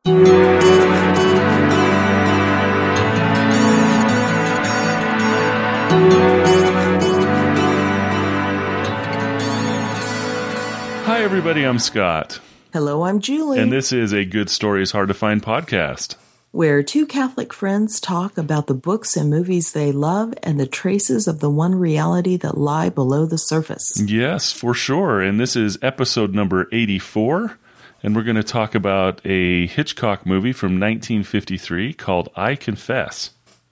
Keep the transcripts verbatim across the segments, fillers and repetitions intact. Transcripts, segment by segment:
Hi, everybody. I'm Scott. Hello, I'm Julie. And this is a Good Stories Hard to Find podcast, where two Catholic friends talk about the books and movies they love and the traces of the one reality that lie below the surface. Yes, for sure. And this is episode number eighty-four. And we're going to talk about a Hitchcock movie from nineteen fifty-three called I Confess.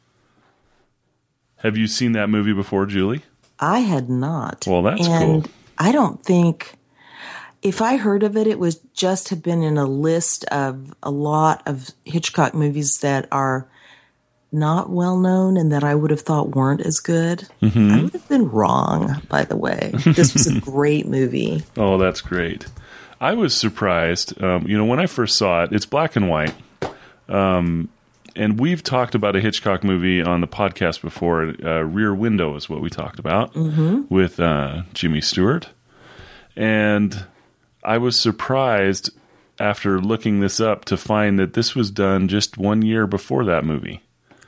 Have you seen that movie before, Julie? I had not. Well, that's and cool. I don't think... If I heard of it, it was just have been in a list of a lot of Hitchcock movies that are not well known and that I would have thought weren't as good. Mm-hmm. I would have been wrong, by the way. This was a great movie. Oh, that's great. I was surprised. Um, you know, when I first saw it, it's black and white. Um, and we've talked about a Hitchcock movie on the podcast before. Uh, Rear Window is what we talked about mm-hmm. with uh, Jimmy Stewart. And I was surprised after looking this up to find that this was done just one year before that movie.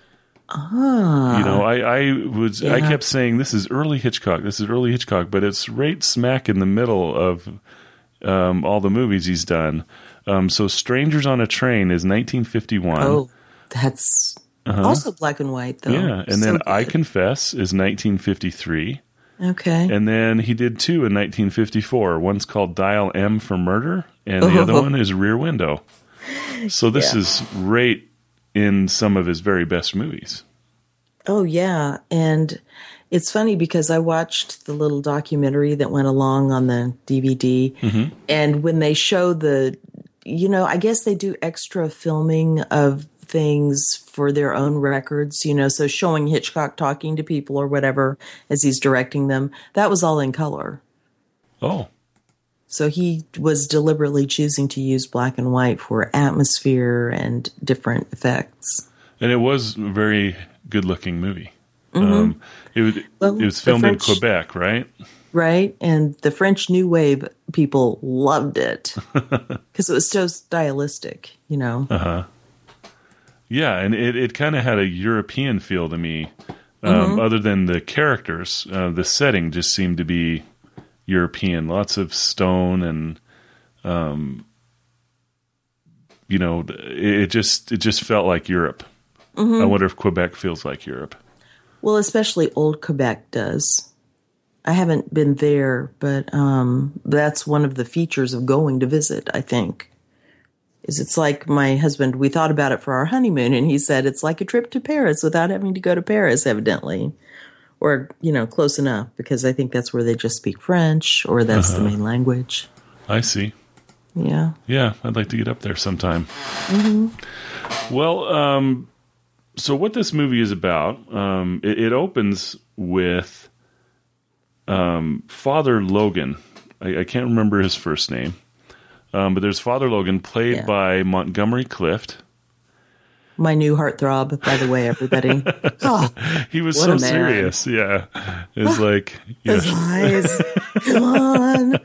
Ah, you know, I, I was yeah. I kept saying this is early Hitchcock, this is early Hitchcock, but it's right smack in the middle of um, all the movies he's done. Um, so, Strangers on a Train is nineteen fifty-one. Oh, that's uh-huh. also black and white, though. Yeah, and so then good. I Confess is nineteen fifty-three. Okay. And then he did two in nineteen fifty-four. One's called Dial M for Murder, and the oh. other one is Rear Window. So this yeah. is right in some of his very best movies. Oh, yeah. And it's funny because I watched the little documentary that went along on the D V D. Mm-hmm. And when they show the, you know, I guess they do extra filming of things for their own records, you know, so showing Hitchcock talking to people or whatever as he's directing them, that was all in color. Oh. So he was deliberately choosing to use black and white for atmosphere and different effects. And it was a very good-looking movie. Mm-hmm. Um, it, was, well, it was filmed French, in Quebec, right? Right, and the French New Wave people loved it because it was so stylistic, you know. Uh-huh. Yeah, and it, it kind of had a European feel to me. Um, mm-hmm. Other than the characters, uh, the setting just seemed to be European. Lots of stone and, um, you know, it, it just it just felt like Europe. Mm-hmm. I wonder if Quebec feels like Europe. Well, especially old Quebec does. I haven't been there, but um, that's one of the features of going to visit, I think. Is it's like my husband, we thought about it for our honeymoon, and he said it's like a trip to Paris without having to go to Paris, evidently. Or, you know, close enough, because I think that's where they just speak French, or that's uh-huh. the main language. I see. Yeah. Yeah, I'd like to get up there sometime. Mm-hmm. Well, um, so what this movie is about, um, it, it opens with um, Father Logan. I, I can't remember his first name. Um, but there's Father Logan, played yeah. by Montgomery Clift. My new heartthrob, by the way, everybody. Oh, he was so serious. Yeah. It's like... His know. eyes. Come on.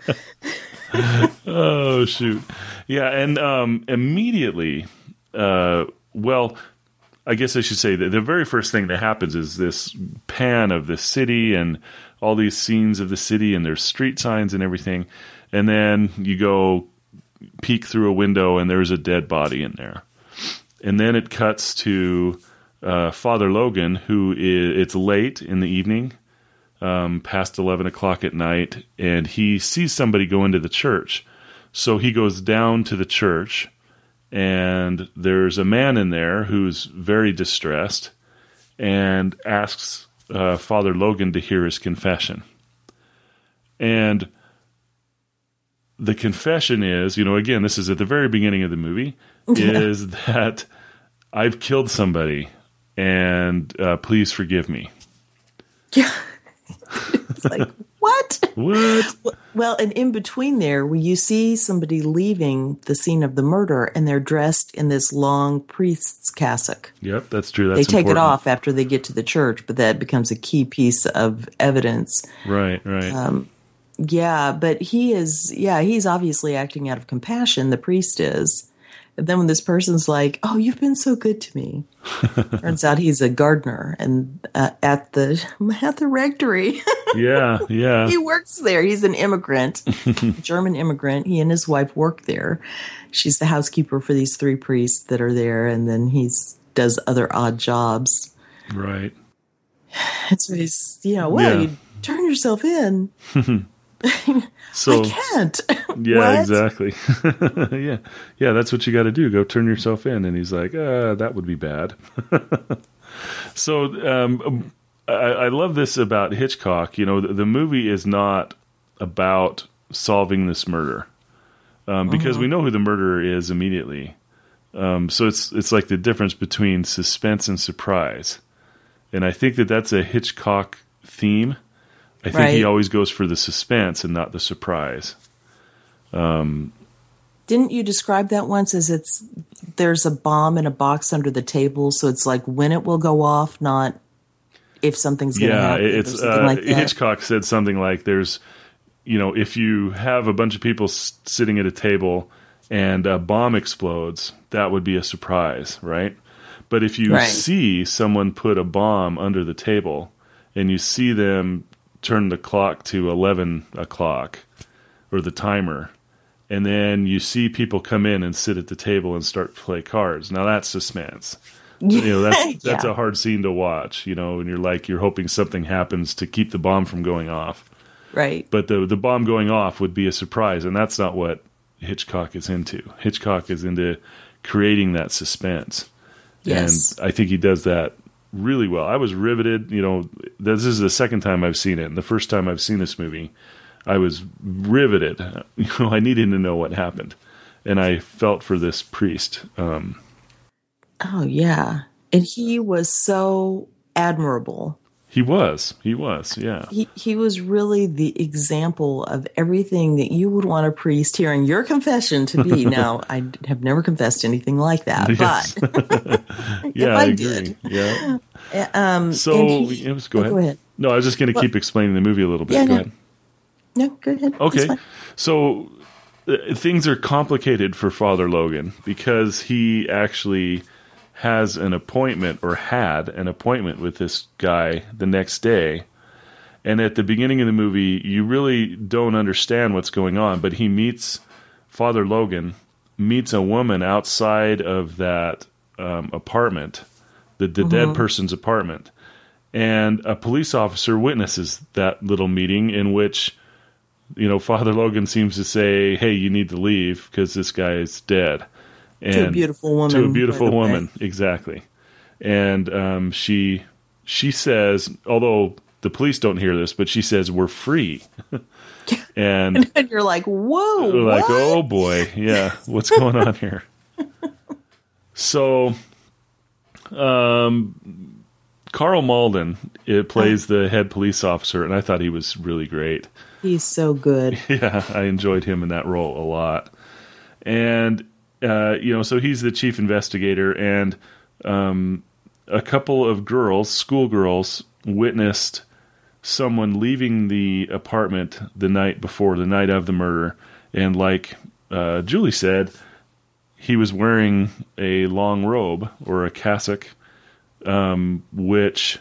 Oh, shoot. Yeah, and um, immediately... Uh, well, I guess I should say that the very first thing that happens is this pan of the city and all these scenes of the city, and there's street signs and everything. And then you go... peek through a window and there's a dead body in there. And then it cuts to uh, Father Logan, who is, it's late in the evening, um, past eleven o'clock at night, and he sees somebody go into the church. So he goes down to the church, and there's a man in there who's very distressed and asks uh, Father Logan to hear his confession. And the confession is, you know, again, this is at the very beginning of the movie, yeah. is that I've killed somebody and uh, please forgive me. Yeah. It's like, what? What? Well, and in between there, where you see somebody leaving the scene of the murder and they're dressed in this long priest's cassock. Yep, that's true. That's They take important. it off after they get to the church, but that becomes a key piece of evidence. Right, right. Um, yeah, but he is, yeah, he's obviously acting out of compassion, the priest is, And then when this person's like, "Oh, you've been so good to me," turns out he's a gardener and uh, at the at the rectory. Yeah, yeah. He works there. He's an immigrant, German immigrant. He and his wife work there. She's the housekeeper for these three priests that are there, and then he's does other odd jobs. Right. And so he's, you know, well, Yeah. you turn yourself in. So I can't. yeah, What? exactly. yeah, yeah. That's what you got to do. Go turn yourself in. And he's like, uh, that would be bad. So um, I, I love this about Hitchcock. You know, the, the movie is not about solving this murder um, because we know who the murderer is immediately. Um, so it's it's like the difference between suspense and surprise, and I think that that's a Hitchcock theme. I think he Right. always goes for the suspense and not the surprise. Didn't you describe that once as it's there's a bomb in a box under the table, so it's like when it will go off, not if something's going to Yeah, happen. or it's something uh, like that. Hitchcock said something like, "There's, you know, if you have a bunch of people s- sitting at a table and a bomb explodes, that would be a surprise, right? But if you Right. see someone put a bomb under the table and you see them turn the clock to eleven o'clock or the timer, and then you see people come in and sit at the table and start to play cards, now that's suspense." You know, that's that's Yeah. a hard scene to watch, you know, and you're like, you're hoping something happens to keep the bomb from going off. Right. But the the bomb going off would be a surprise, and that's not what Hitchcock is into. Hitchcock is into creating that suspense. Yes. And I think he does that really well. I was riveted, you know, this is the second time I've seen it. And the first time I've seen this movie, I was riveted. You know, I needed to know what happened. And I felt for this priest. Um, Oh, yeah. And he was so admirable. he was. He was, yeah. He he was really the example of everything that you would want a priest hearing your confession to be. Now, I have never confessed anything like that, Yes. but Yeah, I I, agree. did. Yeah. um, So, and he- it was, go, oh, ahead. go ahead. No, I was just going to keep explaining the movie a little bit. Yeah, go no. ahead. No, go ahead. It's Okay. fine. So uh, things are complicated for Father Logan because he actually has an appointment or had an appointment with this guy the next day. And at the beginning of the movie, you really don't understand what's going on, but he meets Father Logan, meets a woman outside of that um, apartment, the, the dead person's apartment. And a police officer witnesses that little meeting in which, you know, Father Logan seems to say, "Hey, you need to leave because this guy is dead." And To a beautiful woman. To a beautiful by the way. woman, exactly. And um, she she says, although the police don't hear this, but she says, "We're free." And And you're like, whoa, we're like, what? "Oh boy, yeah, what's going on here?" So, um, Carl Malden it plays the head police officer, and I thought he was really great. He's so good. Yeah, I enjoyed him in that role a lot. And, uh, you know, so he's the chief investigator, and um, a couple of girls, schoolgirls, witnessed someone leaving the apartment the night before, the night of the murder. And like uh, Julie said, he was wearing a long robe or a cassock, um, which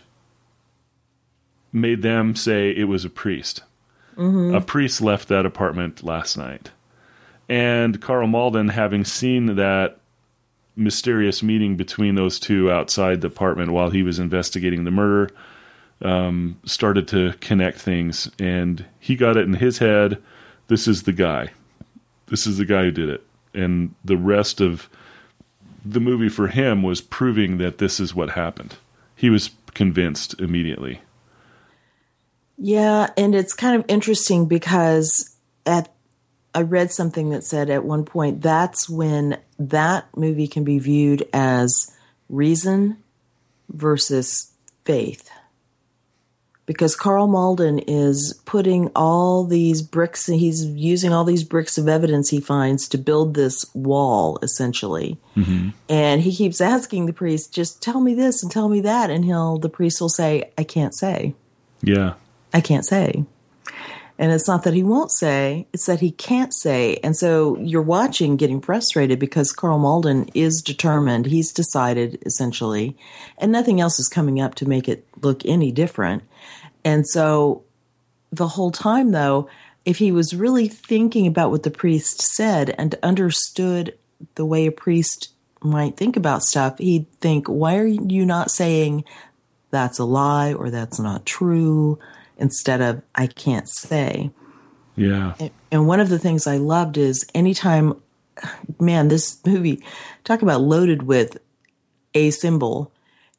made them say it was a priest. Mm-hmm. A priest left that apartment last night. And Carl Malden, having seen that mysterious meeting between those two outside the apartment while he was investigating the murder, um, started to connect things. And he got it in his head, this is the guy. This is the guy who did it. And the rest of the movie for him was proving that this is what happened. He was convinced immediately. Yeah, and it's kind of interesting because at I read something that said at one point that's when that movie can be viewed as reason versus faith. Because Carl Malden is putting all these bricks, he's using all these bricks of evidence he finds to build this wall, essentially. Mm-hmm. And he keeps asking the priest, just tell me this and tell me that. And he'll, the priest will say, I can't say. Yeah. I can't say. And it's not that he won't say, it's that he can't say. And so you're watching getting frustrated because Karl Malden is determined. He's decided, essentially, and nothing else is coming up to make it look any different. And so the whole time, though, if he was really thinking about what the priest said and understood the way a priest might think about stuff, he'd think, why are you not saying that's a lie or that's not true, instead of I can't say. Yeah. And one of the things I loved is anytime, man, this movie, talk about loaded with a symbol.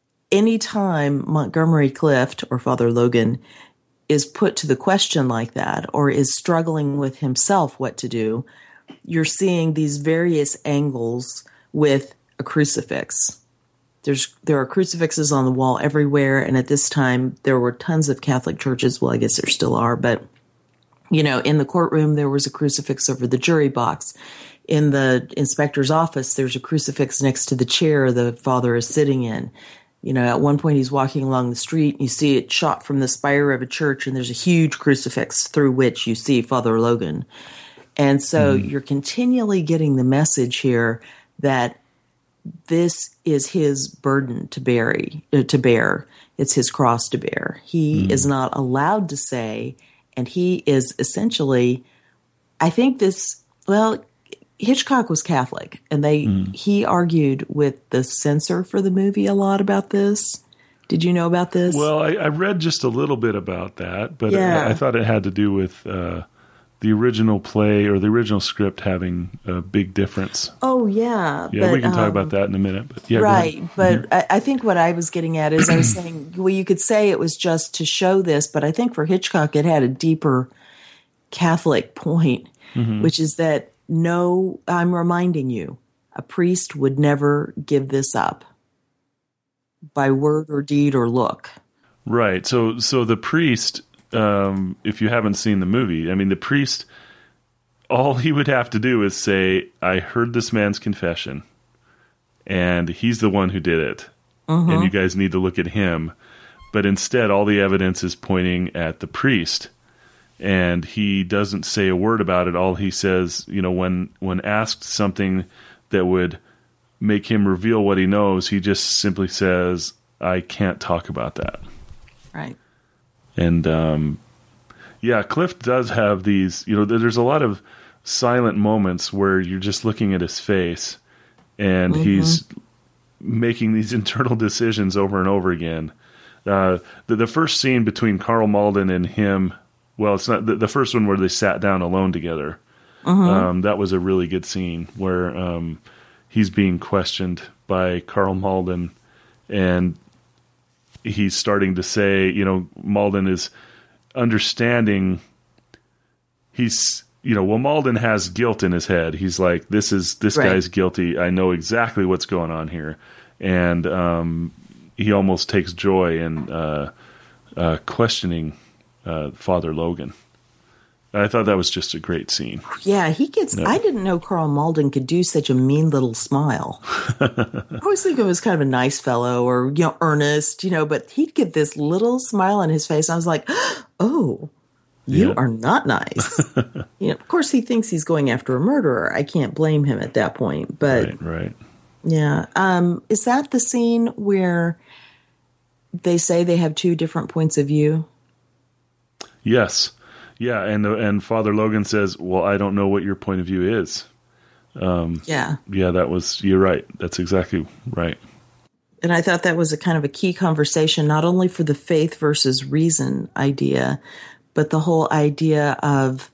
Anytime Montgomery Clift or Father Logan is put to the question like that, or is struggling with himself what to do, you're seeing these various angles with a crucifix. There's there are crucifixes on the wall everywhere, and at this time there were tons of Catholic churches. Well, I guess there still are, but you know, in the courtroom there was a crucifix over the jury box. In the inspector's office, there's a crucifix next to the chair the father is sitting in. You know, at one point he's walking along the street, and you see it shot from the spire of a church, and there's a huge crucifix through which you see Father Logan. And so mm. you're continually getting the message here that this is his burden to bury, uh, to bear. It's his cross to bear. He mm. is not allowed to say, and he is essentially, I think this, well, Hitchcock was Catholic, and they mm. he argued with the censor for the movie a lot about this. Did you know about this? Well, I, I read just a little bit about that, but yeah. I, I thought it had to do with uh, the original play or the original script having a big difference. Oh, yeah. Yeah, but, we can talk um, about that in a minute. But yeah, right, but mm-hmm. I, I think what I was getting at is I was saying, well, you could say it was just to show this, but I think for Hitchcock it had a deeper Catholic point, mm-hmm. which is that, no, I'm reminding you, a priest would never give this up by word or deed or look. Right. So, so the priest, um, if you haven't seen the movie, I mean, the priest, all he would have to do is say, I heard this man's confession, and he's the one who did it, mm-hmm. and you guys need to look at him. But instead, all the evidence is pointing at the priest. And he doesn't say a word about it. All he says, you know, when when asked something that would make him reveal what he knows, he just simply says, I can't talk about that. Right. And, um, yeah, Clift does have these, you know, there's a lot of silent moments where you're just looking at his face, and mm-hmm. he's making these internal decisions over and over again. Uh, the, the first scene between Karl Malden and him, well, it's not the, the first one where they sat down alone together. Uh-huh. Um, that was a really good scene where um, he's being questioned by Karl Malden, and he's starting to say, you know, Malden is understanding. He's, you know, well, Malden has guilt in his head. He's like, this is this right. guy's guilty. I know exactly what's going on here, and um, he almost takes joy in uh, uh, questioning Uh, Father Logan. I thought that was just a great scene. Yeah, he gets. No. I didn't know Karl Malden could do such a mean little smile. I always think of him as kind of a nice fellow, or you know, earnest, you know. But he'd get this little smile on his face. I was like, "Oh, you yeah. are not nice." You know, of course, he thinks he's going after a murderer. I can't blame him at that point. But right, right. Yeah, um, is that the scene where they say they have two different points of view? Yes. Yeah, and and Father Logan says, well, I don't know what your point of view is. Um, yeah. Yeah, that was, you're right. That's exactly right. And I thought that was a kind of a key conversation, not only for the faith versus reason idea, but the whole idea of,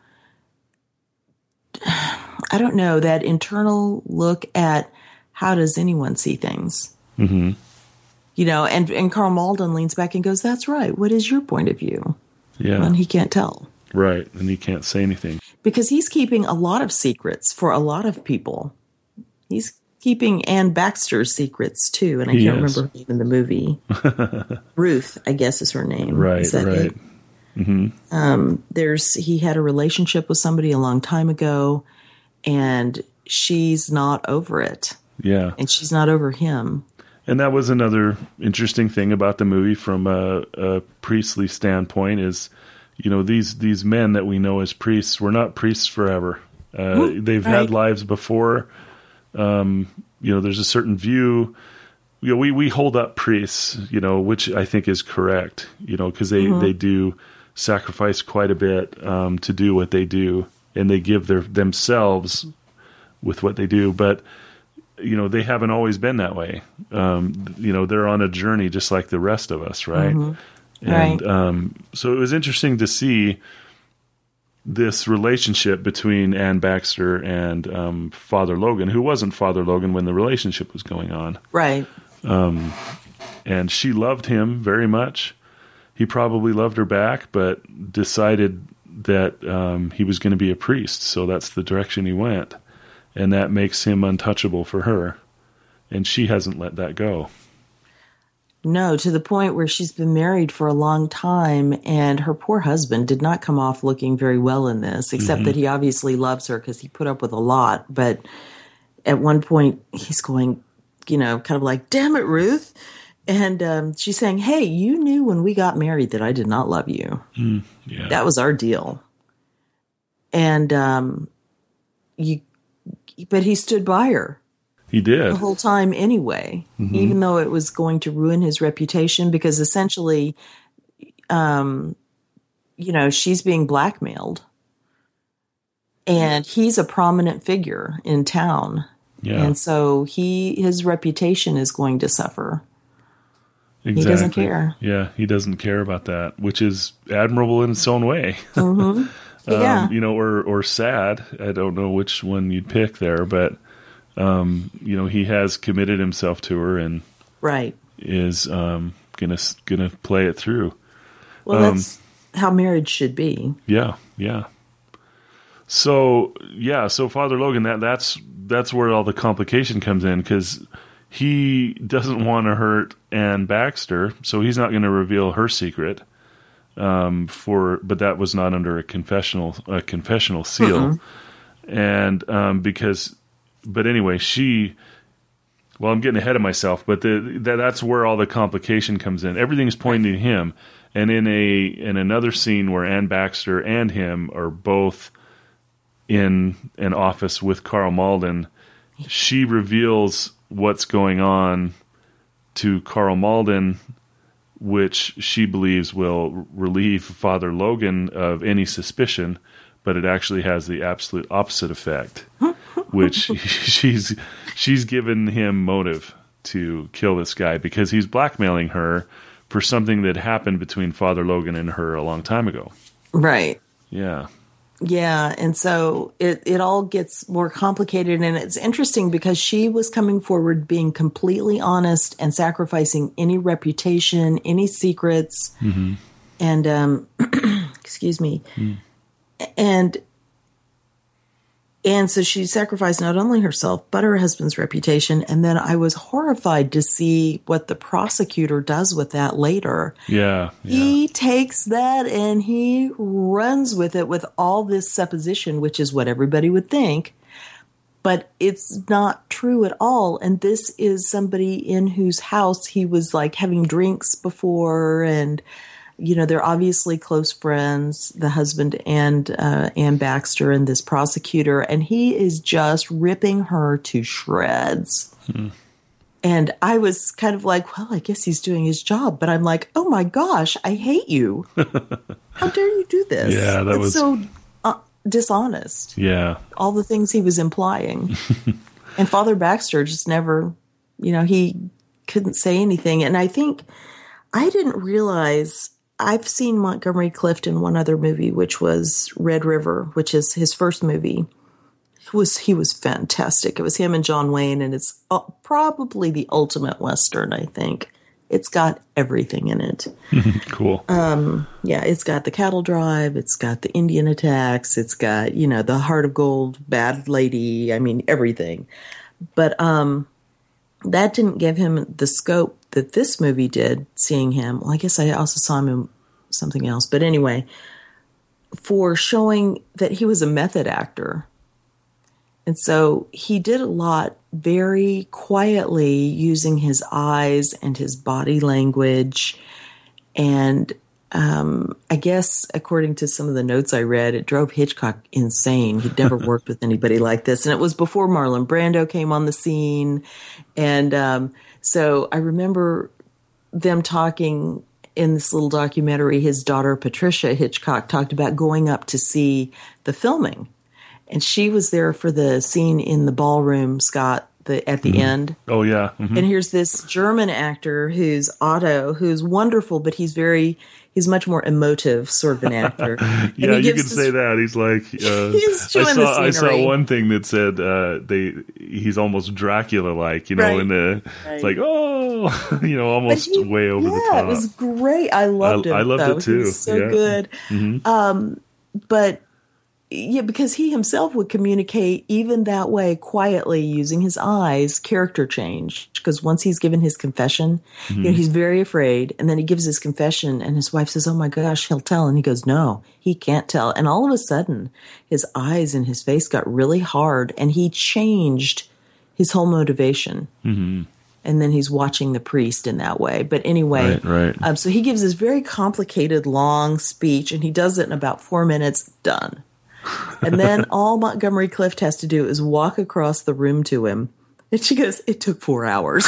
I don't know, that internal look at how does anyone see things? Mm-hmm. You know, and, and Karl Malden leans back and goes, that's right. What is your point of view? Yeah. And he can't tell. Right. And he can't say anything. Because he's keeping a lot of secrets for a lot of people. He's keeping Ann Baxter's secrets, too. And I he can't is. remember her name in the movie. Ruth, I guess, is her name. Right, is that right. it? Mm-hmm. Um, there's, he had a relationship with somebody a long time ago, and she's not over it. Yeah. And she's not over him. And that was another interesting thing about the movie from a, a priestly standpoint is you know, these these men that we know as priests were not priests forever. Uh, Ooh, they've right. had lives before. Um, you know, there's a certain view. You know, we, we hold up priests, you know, which I think is correct, you know, because they, mm-hmm. they do sacrifice quite a bit um, to do what they do, and they give their themselves with what they do. But, you know, they haven't always been that way. Um, you know, they're on a journey just like the rest of us, right? Mm-hmm. And right. Um, so it was interesting to see this relationship between Ann Baxter and um, Father Logan, who wasn't Father Logan when the relationship was going on. Right. Um, and she loved him very much. He probably loved her back, but decided that um, he was going to be a priest. So that's the direction he went. And that makes him untouchable for her. And she hasn't let that go. No, to the point where she's been married for a long time, and her poor husband did not come off looking very well in this, except mm-hmm. that he obviously loves her because he put up with a lot. But at one point, he's going, you know, kind of like, damn it, Ruth. And um, she's saying, hey, you knew when we got married that I did not love you. Mm, yeah. That was our deal. And um, you, but he stood by her. He did. The whole time anyway, mm-hmm. even though it was going to ruin his reputation, because essentially, um, you know, she's being blackmailed. And he's a prominent figure in town. Yeah. And so he his reputation is going to suffer. Exactly. He doesn't care. Yeah, he doesn't care about that, which is admirable in its own way. Mm-hmm. Yeah. um, you know, or or sad. I don't know which one you'd pick there, but um, you know, he has committed himself to her and right is um, gonna gonna play it through. Well, um, that's how marriage should be. Yeah, yeah. So yeah, so Father Logan, that that's that's where all the complication comes in, because he doesn't want to hurt Ann Baxter, so he's not going to reveal her secret. Um, for but that was not under a confessional a confessional seal, mm-hmm. and um, because but anyway, she. Well, I'm getting ahead of myself, but the, that, that's where all the complication comes in. Everything's pointing to him, and in a in another scene where Ann Baxter and him are both in an office with Carl Malden, she reveals what's going on to Carl Malden, which she believes will relieve Father Logan of any suspicion, but it actually has the absolute opposite effect, which she's she's given him motive to kill this guy because he's blackmailing her for something that happened between Father Logan and her a long time ago. Right. Yeah. Yeah, and so it, it all gets more complicated, and it's interesting because she was coming forward being completely honest and sacrificing any reputation, any secrets, mm-hmm. and, um, excuse me, mm. and and so she sacrificed not only herself, but her husband's reputation, and then I was horrified to see what the prosecutor does with that later. Yeah, yeah. He takes that and he runs with it with all this supposition, which is what everybody would think, but it's not true at all. And this is somebody in whose house he was like having drinks before, and you know, they're obviously close friends, the husband and uh, Ann Baxter and this prosecutor, and he is just ripping her to shreds. Hmm. And I was kind of like, well, I guess he's doing his job. But I'm like, oh my gosh, I hate you. How dare you do this? Yeah, that it's was so uh, dishonest. Yeah. All the things he was implying. And Father Baxter just never, you know, he couldn't say anything. And I think I didn't realize... I've seen Montgomery Clift in one other movie, which was Red River, which is his first movie. It was he was fantastic. It was him and John Wayne, and it's uh, probably the ultimate Western, I think. It's got everything in it. Cool. Um, yeah, it's got the cattle drive. It's got the Indian attacks. It's got, you know, the Heart of Gold, Bad Lady. I mean, everything. But um, that didn't give him the scope that this movie did, seeing him. Well, I guess I also saw him in something else. But anyway, for showing that he was a method actor. And so he did a lot very quietly using his eyes and his body language. And um, I guess according to some of the notes I read, it drove Hitchcock insane. He'd never worked with anybody like this. And it was before Marlon Brando came on the scene. And um, so I remember them talking in this little documentary. His daughter, Patricia Hitchcock, talked about going up to see the filming. And she was there for the scene in the ballroom, Scott, the, at the mm-hmm. end. Oh, yeah. Mm-hmm. And here's this German actor who's Otto, who's wonderful, but he's very, he's much more emotive sort of an actor. yeah, you can say that. He's like, uh, he's I, saw, I scenery. saw one thing that said uh, they he's almost Dracula-like, you know, right. in the, right. it's like, oh, you know, almost he, way over yeah, the top. It was great. I loved I, him. I loved though. it too. He was so yeah. good. Mm-hmm. Um, but yeah, because he himself would communicate even that way quietly using his eyes, character change. Because once he's given his confession, mm-hmm. you know, he's very afraid. And then he gives his confession and his wife says, oh my gosh, he'll tell. And he goes, no, he can't tell. And all of a sudden his eyes and his face got really hard and he changed his whole motivation. Mm-hmm. And then he's watching the priest in that way. But anyway, right, right. Um, so he gives this very complicated, long speech and he does it in about four minutes, done. And then all Montgomery Clift has to do is walk across the room to him. And she goes, it took four hours.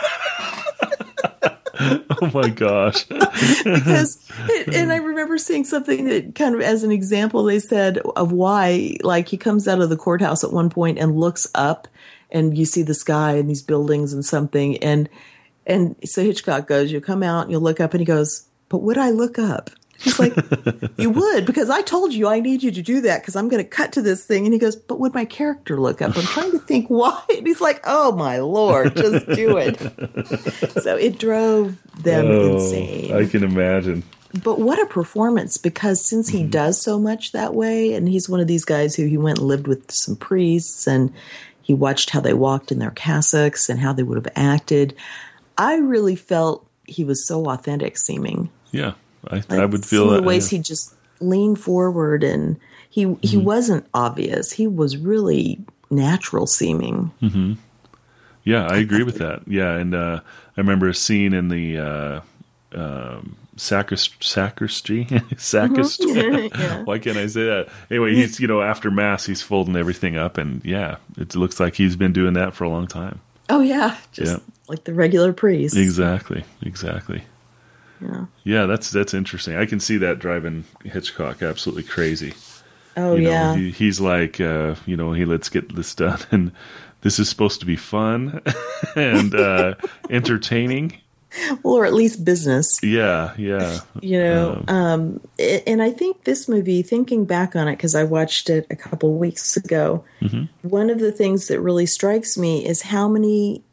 Oh, my gosh. Because, it, and I remember seeing something that kind of as an example, they said of why, like he comes out of the courthouse at one point and looks up and you see the sky and these buildings and something. And, and so Hitchcock goes, you come out and you look up and he goes, but would I look up? He's like, you would, because I told you I need you to do that because I'm going to cut to this thing. And he goes, but would my character look up? I'm trying to think why. And he's like, oh, my Lord, just do it. So it drove them oh, insane. I can imagine. But what a performance, because since he mm-hmm. does so much that way, and he's one of these guys who he went and lived with some priests and he watched how they walked in their cassocks and how they would have acted. I really felt he was so authentic seeming. Yeah. I, like I would feel some that. of the ways yeah. he just leaned forward and he mm-hmm. he wasn't obvious. He was really natural seeming. Mm-hmm. Yeah, I agree with that. Yeah, and uh, I remember a scene in the uh, um, sacrist- sacristy. Sacristy. Mm-hmm. Yeah. Why can't I say that? Anyway, he's you know after mass, he's folding everything up, and yeah, it looks like he's been doing that for a long time. Oh yeah, just yeah. like the regular priest. Exactly. Exactly. Yeah. Yeah, that's that's interesting. I can see that driving Hitchcock absolutely crazy. Oh, you know, yeah. He, he's like, uh, you know, hey, let's get this done. And this is supposed to be fun and uh, entertaining. Well, or at least business. Yeah, yeah. You know, um, um, and I think this movie, thinking back on it, because I watched it a couple weeks ago, mm-hmm. one of the things that really strikes me is how many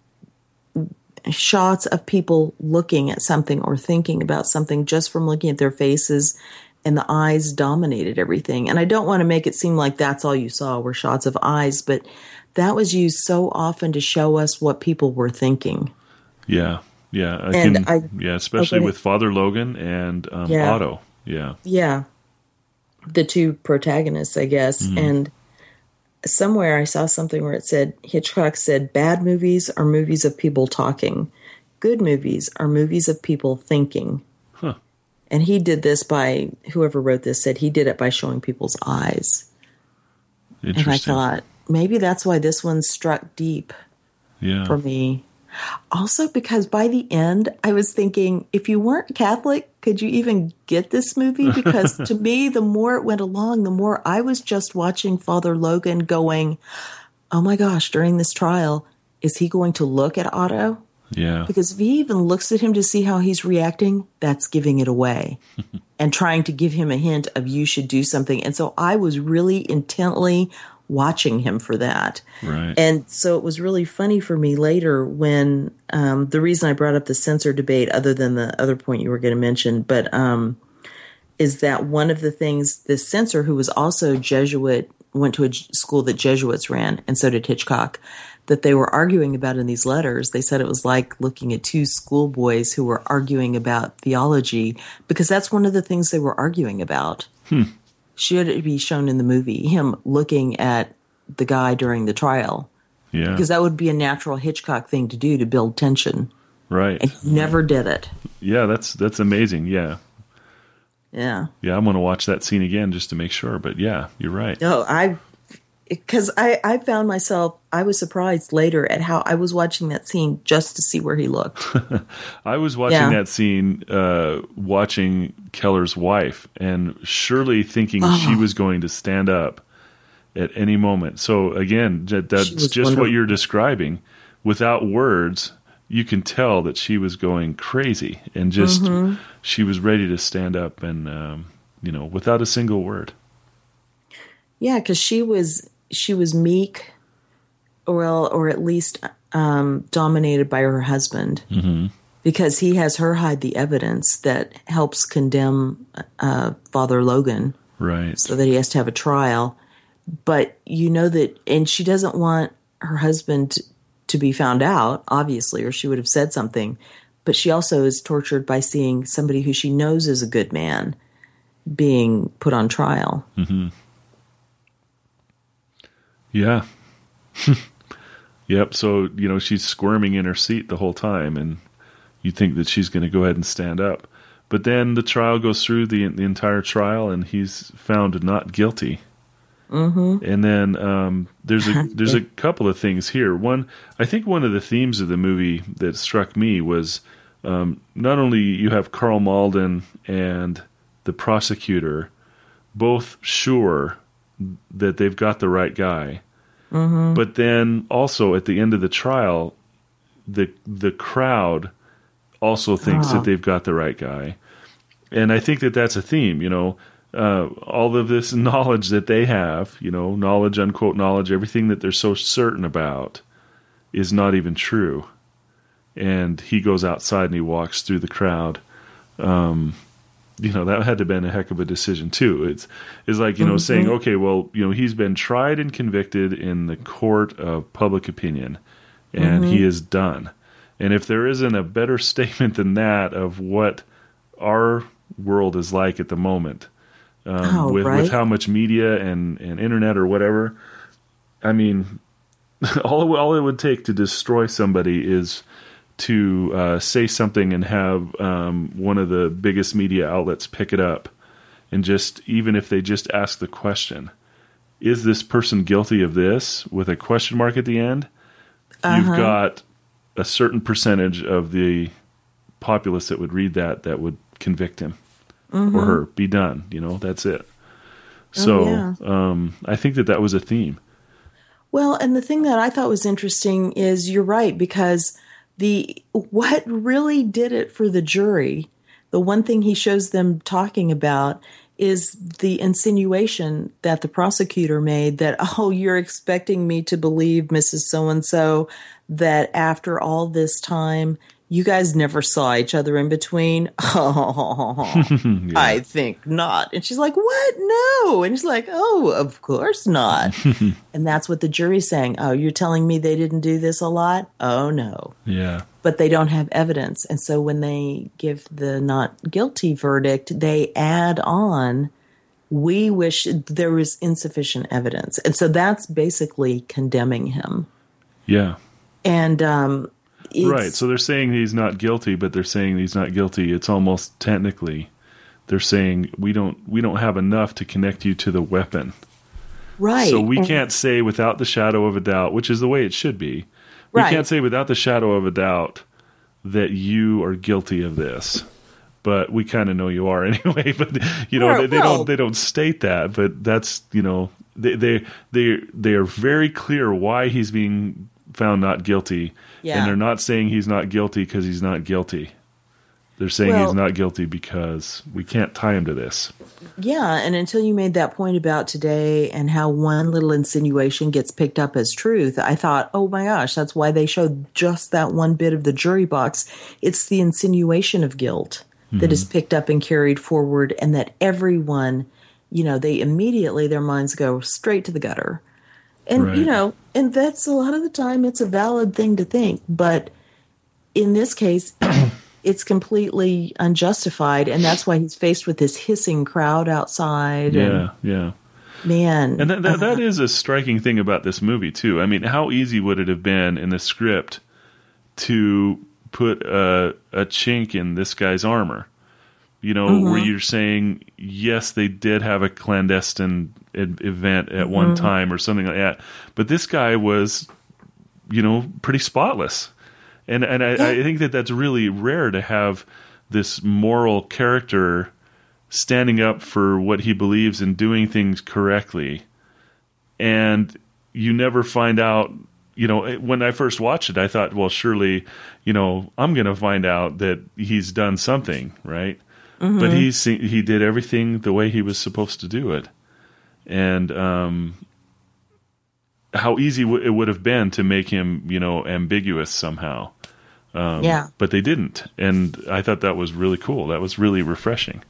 shots of people looking at something or thinking about something just from looking at their faces, and the eyes dominated everything. And I don't want to make it seem like that's all you saw were shots of eyes, but that was used so often to show us what people were thinking. Yeah, yeah. I and can, I, yeah, especially okay. with Father Logan and um, yeah. Otto. Yeah. Yeah. The two protagonists, I guess. Mm-hmm. And somewhere I saw something where it said, Hitchcock said, bad movies are movies of people talking. Good movies are movies of people thinking. Huh. And he did this by, whoever wrote this said he did it by showing people's eyes. Interesting. And I thought, maybe that's why this one struck deep yeah. for me. Also, because by the end, I was thinking, if you weren't Catholic, could you even get this movie? Because to me, the more it went along, the more I was just watching Father Logan going, oh my gosh, during this trial, is he going to look at Otto? Yeah. Because if he even looks at him to see how he's reacting, that's giving it away and trying to give him a hint of you should do something. And so I was really intently watching him for that. Right. And so it was really funny for me later when um, the reason I brought up the censor debate, other than the other point you were going to mention, but um, is that one of the things the censor, who was also Jesuit, went to a school that Jesuits ran, and so did Hitchcock, that they were arguing about in these letters. They said it was like looking at two schoolboys who were arguing about theology, because that's one of the things they were arguing about. Hmm. Should it be shown in the movie, him looking at the guy during the trial? Yeah. Because that would be a natural Hitchcock thing to do to build tension. Right. And he never did it. Yeah, that's that's amazing. Yeah. Yeah. Yeah, I'm going to watch that scene again just to make sure. But yeah, you're right. No, I, because I, I found myself, I was surprised later at how I was watching that scene just to see where he looked. I was watching Yeah. that scene, uh, watching Keller's wife, and surely thinking Oh. she was going to stand up at any moment. So again, that- that's was just what wonderful. you're describing. Without words, you can tell that she was going crazy, and just Mm-hmm. she was ready to stand up, and um, you know, without a single word. Yeah, because she was she was meek, or well, or at least um, dominated by her husband, mm-hmm. because he has her hide the evidence that helps condemn uh, Father Logan, Right. so that he has to have a trial. But you know that, and she doesn't want her husband to, to be found out, obviously, or she would have said something. But she also is tortured by seeing somebody who she knows is a good man being put on trial. Mm-hmm. Yeah. Yep. So, you know, she's squirming in her seat the whole time, and you think that she's going to go ahead and stand up. But then the trial goes through, the, the entire trial, and he's found not guilty. Mm-hmm. And then um, there's a there's a couple of things here. One, I think one of the themes of the movie that struck me was um, not only you have Carl Malden and the prosecutor both sure that they've got the right guy, mm-hmm. but then also at the end of the trial, the the crowd also thinks Oh. that they've got the right guy, and I think that that's a theme. You know, uh, all of this knowledge that they have, you know, knowledge, unquote knowledge, everything that they're so certain about is not even true. And he goes outside and he walks through the crowd. Um, you know, that had to have been a heck of a decision too. It's, it's like, you know, Mm-hmm. saying, okay, well, you know, he's been tried and convicted in the court of public opinion, and Mm-hmm. he is done. And if there isn't a better statement than that of what our world is like at the moment, um, Oh, with, right. with how much media and, and internet or whatever, I mean, all, all it would take to destroy somebody is to uh, say something and have um, one of the biggest media outlets pick it up, and just, even if they just ask the question, is this person guilty of this, with a question mark at the end, Uh-huh. you've got a certain percentage of the populace that would read that that would convict him Mm-hmm. or her. Be done. You know, that's it. So Oh, yeah. um, I think that that was a theme. Well, and the thing that I thought was interesting is you're right, because the what really did it for the jury, the one thing he shows them talking about is the insinuation that the prosecutor made that, oh, you're expecting me to believe, Missus So-and-so, that after all this time, you guys never saw each other in between. Oh, Yeah. I think not. And she's like, what? No. And she's like, oh, of course not. And that's what the jury's saying. Oh, you're telling me they didn't do this a lot? Oh, no. Yeah. But they don't have evidence. And so when they give the not guilty verdict, they add on, we wish there was insufficient evidence. And so that's basically condemning him. Yeah. And, um, it's, Right. So they're saying he's not guilty, but they're saying he's not guilty. It's almost technically they're saying we don't we don't have enough to connect you to the weapon. right. So we can't say without the shadow of a doubt, which is the way it should be. We Right. can't say without the shadow of a doubt that you are guilty of this. But we kind of know you are anyway. But you know, Well, they, they well- don't they don't state that. But that's, you know, they they they they are very clear why he's being found not guilty. Yeah. And they're not saying he's not guilty because he's not guilty. They're saying Well- he's not guilty because we can't tie him to this. Yeah, and until you made that point about today and how one little insinuation gets picked up as truth, I thought, oh my gosh, that's why they showed just that one bit of the jury box. It's the insinuation of guilt that is picked up and carried forward, and that everyone, you know, they immediately, their minds go straight to the gutter. And, Right. you know, and that's a lot of the time it's a valid thing to think, but in this case, it's completely unjustified, and that's why he's faced with this hissing crowd outside. Yeah, yeah. And, man, And that, that, uh, that is a striking thing about this movie, too. I mean, how easy would it have been in the script to put a, a chink in this guy's armor? You know, mm-hmm. where you're saying, yes, they did have a clandestine ed- event at mm-hmm. one time or something like that. But this guy was, you know, pretty spotless. And and I, yeah. I think that that's really rare to have this moral character standing up for what he believes and doing things correctly. And you never find out, you know, when I first watched it, I thought, well, surely, you know, I'm going to find out that he's done something, right? Mm-hmm. But he's, he did everything the way he was supposed to do it. And um, how easy w- it would have been to make him, you know, ambiguous somehow. Um, yeah. But they didn't. And I thought that was really cool. That was really refreshing.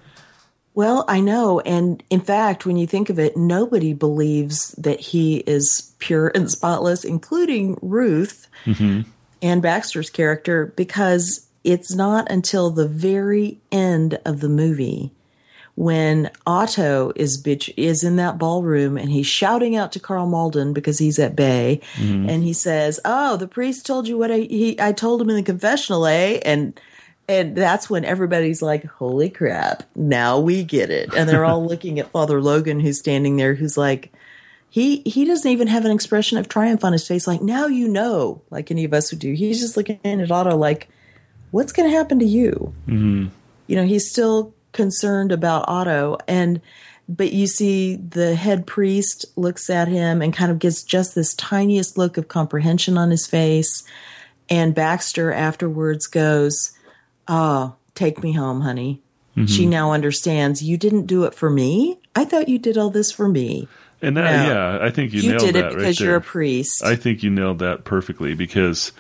Well, I know. And in fact, when you think of it, nobody believes that he is pure and spotless, including Ruth mm-hmm. and Baxter's character, because it's not until the very end of the movie when Otto is bitch, is in that ballroom and he's shouting out to Carl Malden because he's at bay, mm-hmm. and he says, "Oh, the priest told you what I he I told him in the confessional, eh?" And and that's when everybody's like, "Holy crap! Now we get it!" And they're all looking at Father Logan, who's standing there, who's like, he he doesn't even have an expression of triumph on his face, like, "Now you know," like any of us would do. He's just looking at Otto like, what's going to happen to you? Mm-hmm. You know, he's still concerned about Otto. And, but you see the head priest looks at him and kind of gets just this tiniest look of comprehension on his face. And Baxter afterwards goes, "Oh, take me home, honey." Mm-hmm. She now understands, you didn't do it for me. I thought you did all this for me. And that, no, yeah, I think you, you nailed did that it because right you're there. a priest. I think you nailed that perfectly, because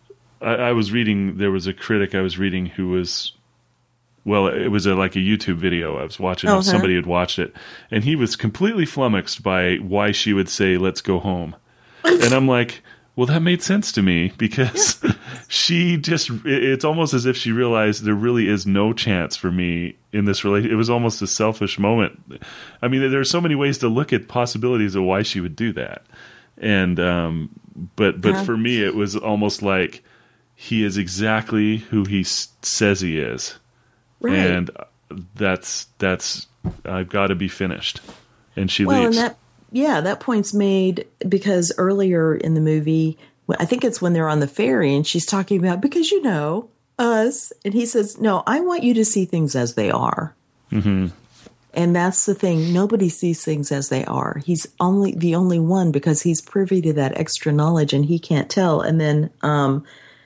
I, I was reading, there was a critic I was reading who was, well, it was a, like a YouTube video I was watching. Oh, somebody had watched it, and he was completely flummoxed by why she would say, "Let's go home." And I'm like, well, that made sense to me, because she just, it's almost as if she realized there really is no chance for me in this relationship. It was almost a selfish moment. I mean, there are so many ways to look at possibilities of why she would do that. And, um, but, but for me, it was almost like he is exactly who he s- says he is. Right. And that's, that's, I've got to be finished. And she well, leaves. And that, yeah, that point's made because earlier in the movie, I think it's when they're on the ferry and she's talking about, because, you know, us. And he says, "No, I want you to see things as they are." Mm-hmm. And that's the thing. Nobody sees things as they are. He's only the only one, because he's privy to that extra knowledge and he can't tell. And then, um,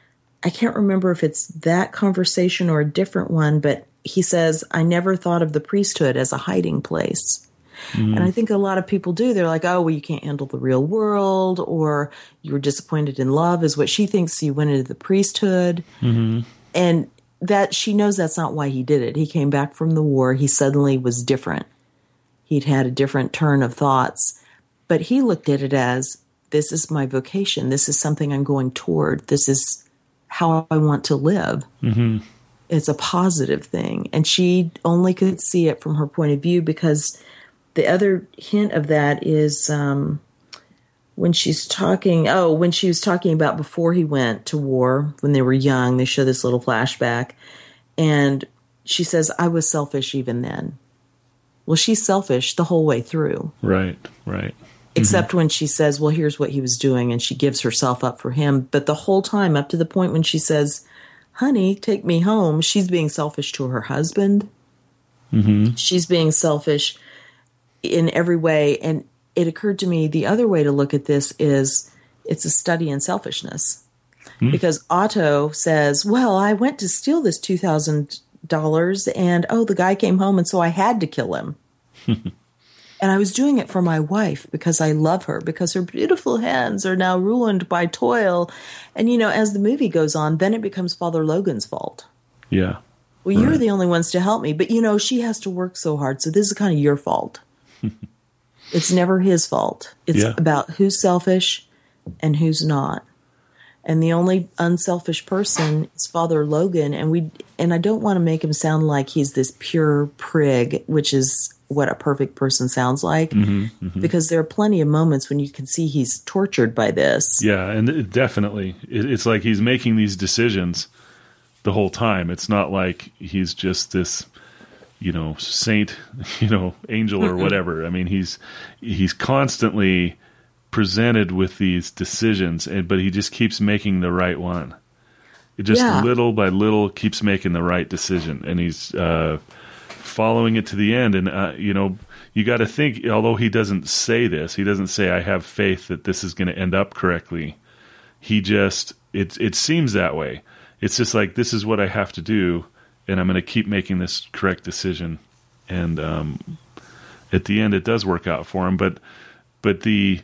I can't remember if it's that conversation or a different one, but he says, "I never thought of the priesthood as a hiding place." Mm-hmm. And I think a lot of people do. They're like, "Oh, well, you can't handle the real world," or "You were disappointed in love," is what she thinks. So you went into the priesthood. Mm-hmm. And that she knows that's not why he did it. He came back from the war. He suddenly was different. He'd had a different turn of thoughts. But he looked at it as, this is my vocation. This is something I'm going toward. This is how I want to live. Mm-hmm. It's a positive thing. And she only could see it from her point of view, because the other hint of that is um, when she's talking, oh, when she was talking about before he went to war, when they were young, they show this little flashback. And she says, "I was selfish even then." Well, she's selfish the whole way through. Right, right. Except mm-hmm. when she says, well, here's what he was doing, and she gives herself up for him. But the whole time, up to the point when she says, "Honey, take me home," she's being selfish to her husband. Mm-hmm. She's being selfish in every way. And it occurred to me, the other way to look at this is it's a study in selfishness. Mm. Because Otto says, "Well, I went to steal this two thousand dollars and, oh, the guy came home and so I had to kill him. And I was doing it for my wife because I love her, because her beautiful hands are now ruined by toil." And, you know, as the movie goes on, then it becomes Father Logan's fault. Yeah. Well, you're right. The only ones to help me. But, you know, she has to work so hard. So this is kind of your fault. It's never his fault. It's yeah. about who's selfish and who's not. And the only unselfish person is Father Logan. And we and I don't want to make him sound like he's this pure prig, which is what a perfect person sounds like, mm-hmm, mm-hmm. because there are plenty of moments when you can see he's tortured by this. Yeah, and it definitely. It, it's like he's making these decisions the whole time. It's not like he's just this, you know, saint, you know, angel or whatever. I mean, he's he's constantly presented with these decisions, and but he just keeps making the right one. It just Yeah. little by little keeps making the right decision, and he's uh, following it to the end. And uh, you know, you got to think. Although he doesn't say this, he doesn't say, "I have faith that this is going to end up correctly." He just it it seems that way. It's just like, this is what I have to do, and I'm going to keep making this correct decision. And um, at the end, it does work out for him. But but the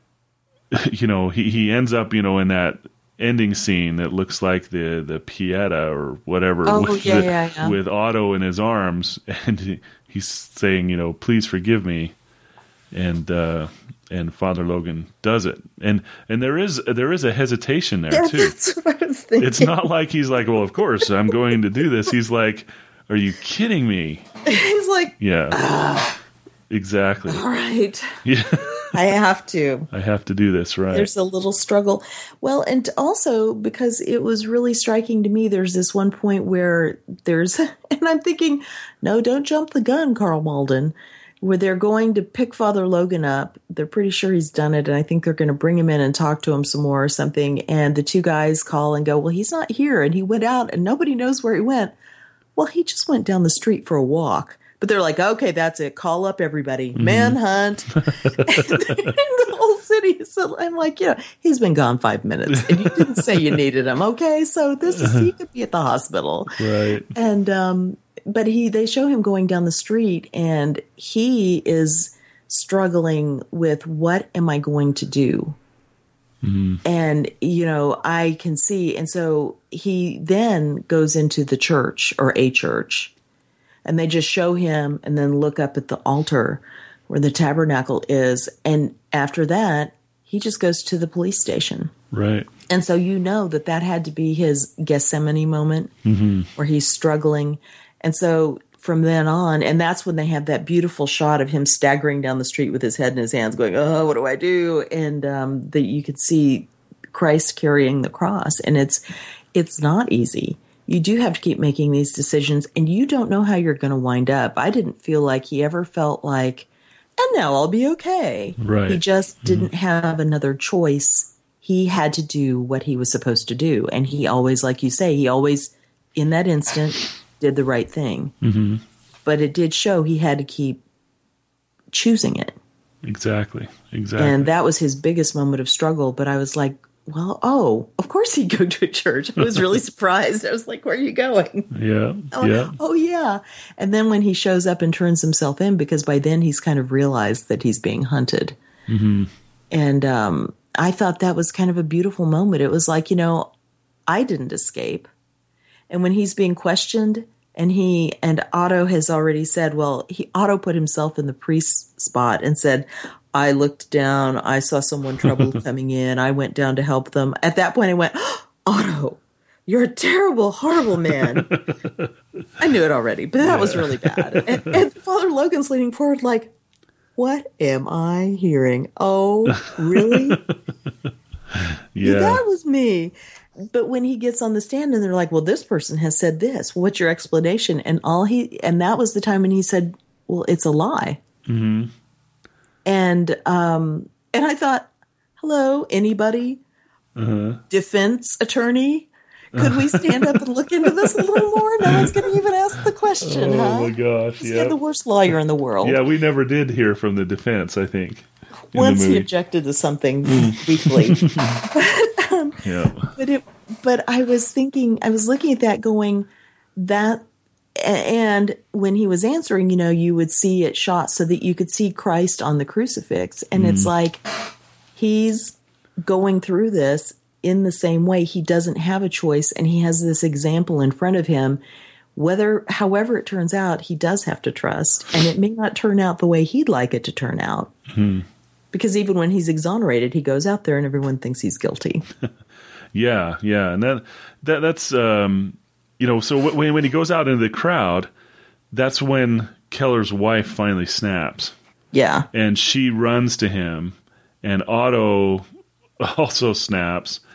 you know, he, he ends up, you know, in that ending scene that looks like the, the Pieta or whatever, Oh, with, yeah, the, yeah, yeah. with Otto in his arms, and he, he's saying, you know, please forgive me, and uh, and Father Logan does it, and and there is there is a hesitation there Yeah, too. that's what I was thinking. It's not like he's like, well, of course I'm going to do this. He's like, are you kidding me? He's like, Yeah, Ah. exactly. all right, Yeah, I have to. I have to do this, right? There's a little struggle. Well, and also because it was really striking to me, there's this one point where there's, and I'm thinking, no, don't jump the gun, Carl Malden, where they're going to pick Father Logan up. They're pretty sure he's done it, and I think they're going to bring him in and talk to him some more or something. And the two guys call and go, well, he's not here, and he went out, and nobody knows where he went. Well, he just went down the street for a walk. But they're like, okay, that's it. Call up everybody. Mm-hmm. Manhunt. and the whole city. So I'm like, you know, he's been gone five minutes. And you didn't say you needed him. Okay, so this is, he could be at the hospital. Right. And, um, but he, they show him going down the street, and he is struggling with, what am I going to do? Mm-hmm. And, you know, I can see. And so he then goes into the church, or a church, and they just show him and then look up at the altar where the tabernacle is. And after that, he just goes to the police station. Right. And so you know that that had to be his Gethsemane moment, Mm-hmm. where he's struggling. And so from then on, and that's when they have that beautiful shot of him staggering down the street with his head in his hands going, oh, what do I do? And um, that you could see Christ carrying the cross. And it's it's not easy. You do have to keep making these decisions, and you don't know how you're going to wind up. I didn't feel like he ever felt like, and now I'll be okay. Right. He just didn't have another choice. He had to do what he was supposed to do. And he always, like you say, he always, in that instant, did the right thing. Mm-hmm. But it did show he had to keep choosing it. Exactly. Exactly. And that was his biggest moment of struggle. But I was like, well, oh, of course he'd go to a church. I was really surprised. I was like, where are you going? yeah. Oh, Yeah. oh, yeah. And then when he shows up and turns himself in, because by then he's kind of realized that he's being hunted. Mm-hmm. And um, I thought that was kind of a beautiful moment. It was like, you know, I didn't escape. And when he's being questioned, and he and Otto has already said, well, he Otto put himself in the priest's spot and said, I looked down, I saw someone troubled coming in, I went down to help them. At that point, I went, oh, Otto, you're a terrible, horrible man. I knew it already, but that yeah. was really bad. And, and Father Logan's leaning forward like, what am I hearing? Oh, really? Yeah. That was me. But when he gets on the stand and they're like, well, this person has said this. What's your explanation? And all he, and that was the time when he said, well, it's a lie. Mm-hmm. And, um, and I thought, hello, anybody? Uh-huh. Defense attorney? Could we stand up and look into this a little more? No one's going to even ask the question, oh, huh? Oh my gosh. He's yeah. the worst lawyer in the world. Yeah, we never did hear from the defense, I think. Once he objected to something weekly. but, um, yeah. But it, but I was thinking, I was looking at that going, that, and when he was answering, you know, you would see it shot so that you could see Christ on the crucifix. And mm. it's like, he's going through this in the same way. He doesn't have a choice, and he has this example in front of him. Whether, however it turns out, he does have to trust, and it may not turn out the way he'd like it to turn out. Hmm. Because even when he's exonerated, he goes out there and everyone thinks he's guilty. yeah, yeah, and that that that's um, you know, so when when he goes out into the crowd, that's when Keller's wife finally snaps. Yeah, and she runs to him, and Otto also snaps.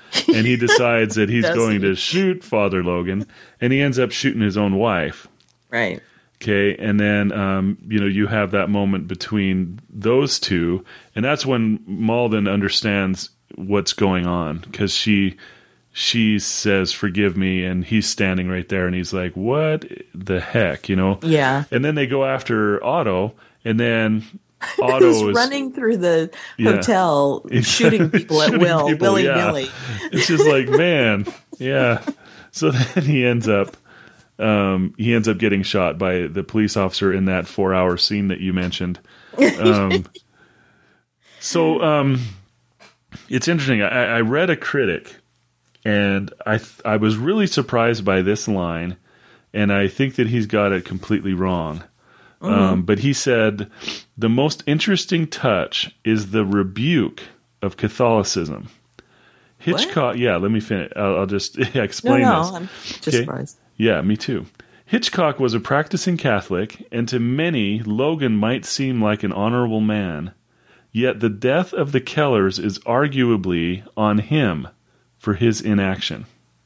and he decides that he's Does going he? to shoot Father Logan, and he ends up shooting his own wife. Right. Okay, and then um, you know you have that moment between those two, and that's when Malden understands what's going on, because she she says, "Forgive me," and he's standing right there, and he's like, "What the heck?" You know? Yeah. And then they go after Otto, and then Otto Who's is running through the Yeah. hotel, shooting people at Shooting will, people, willy yeah. nilly. It's just like, man, yeah. So then he ends up. Um, he ends up getting shot by the police officer in that four-hour scene that you mentioned. Um, so um, it's interesting. I, I read a critic, and I th- I was really surprised by this line, and I think that he's got it completely wrong. Mm-hmm. Um, but he said, the most interesting touch is the rebuke of Catholicism. Hitchcock, yeah, let me finish. I'll, I'll just No, explain no, this. I'm just Okay. surprised. Yeah, me too. Hitchcock was a practicing Catholic, and to many, Logan might seem like an honorable man. Yet the death of the Kellers is arguably on him for his inaction.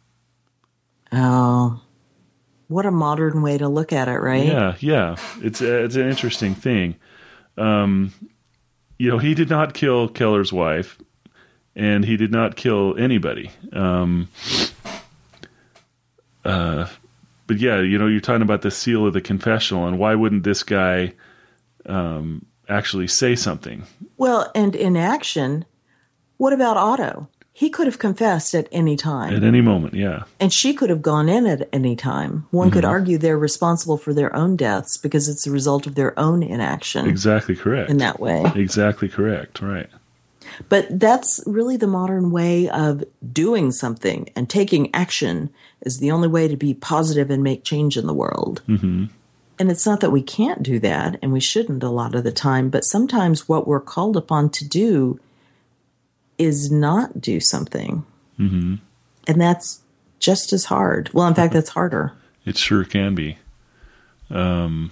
Oh, what a modern way to look at it, right? Yeah, yeah. It's a, it's an interesting thing. Um, you know, he did not kill Keller's wife, and he did not kill anybody. Um, uh, but yeah, you know, you're talking about the seal of the confessional, and why wouldn't this guy um, actually say something? Well, and in action, what about Otto? He could have confessed at any time. At any moment, yeah. And she could have gone in at any time. One Mm-hmm. could argue they're responsible for their own deaths because it's a result of their own inaction Exactly correct. in that way. Exactly correct, right. But that's really the modern way of doing something, and taking action is the only way to be positive and make change in the world. Mm-hmm. And it's not that we can't do that, and we shouldn't a lot of the time, but sometimes what we're called upon to do is not do something. Mm-hmm. And that's just as hard. Well, in fact, that's harder. It sure can be. Um,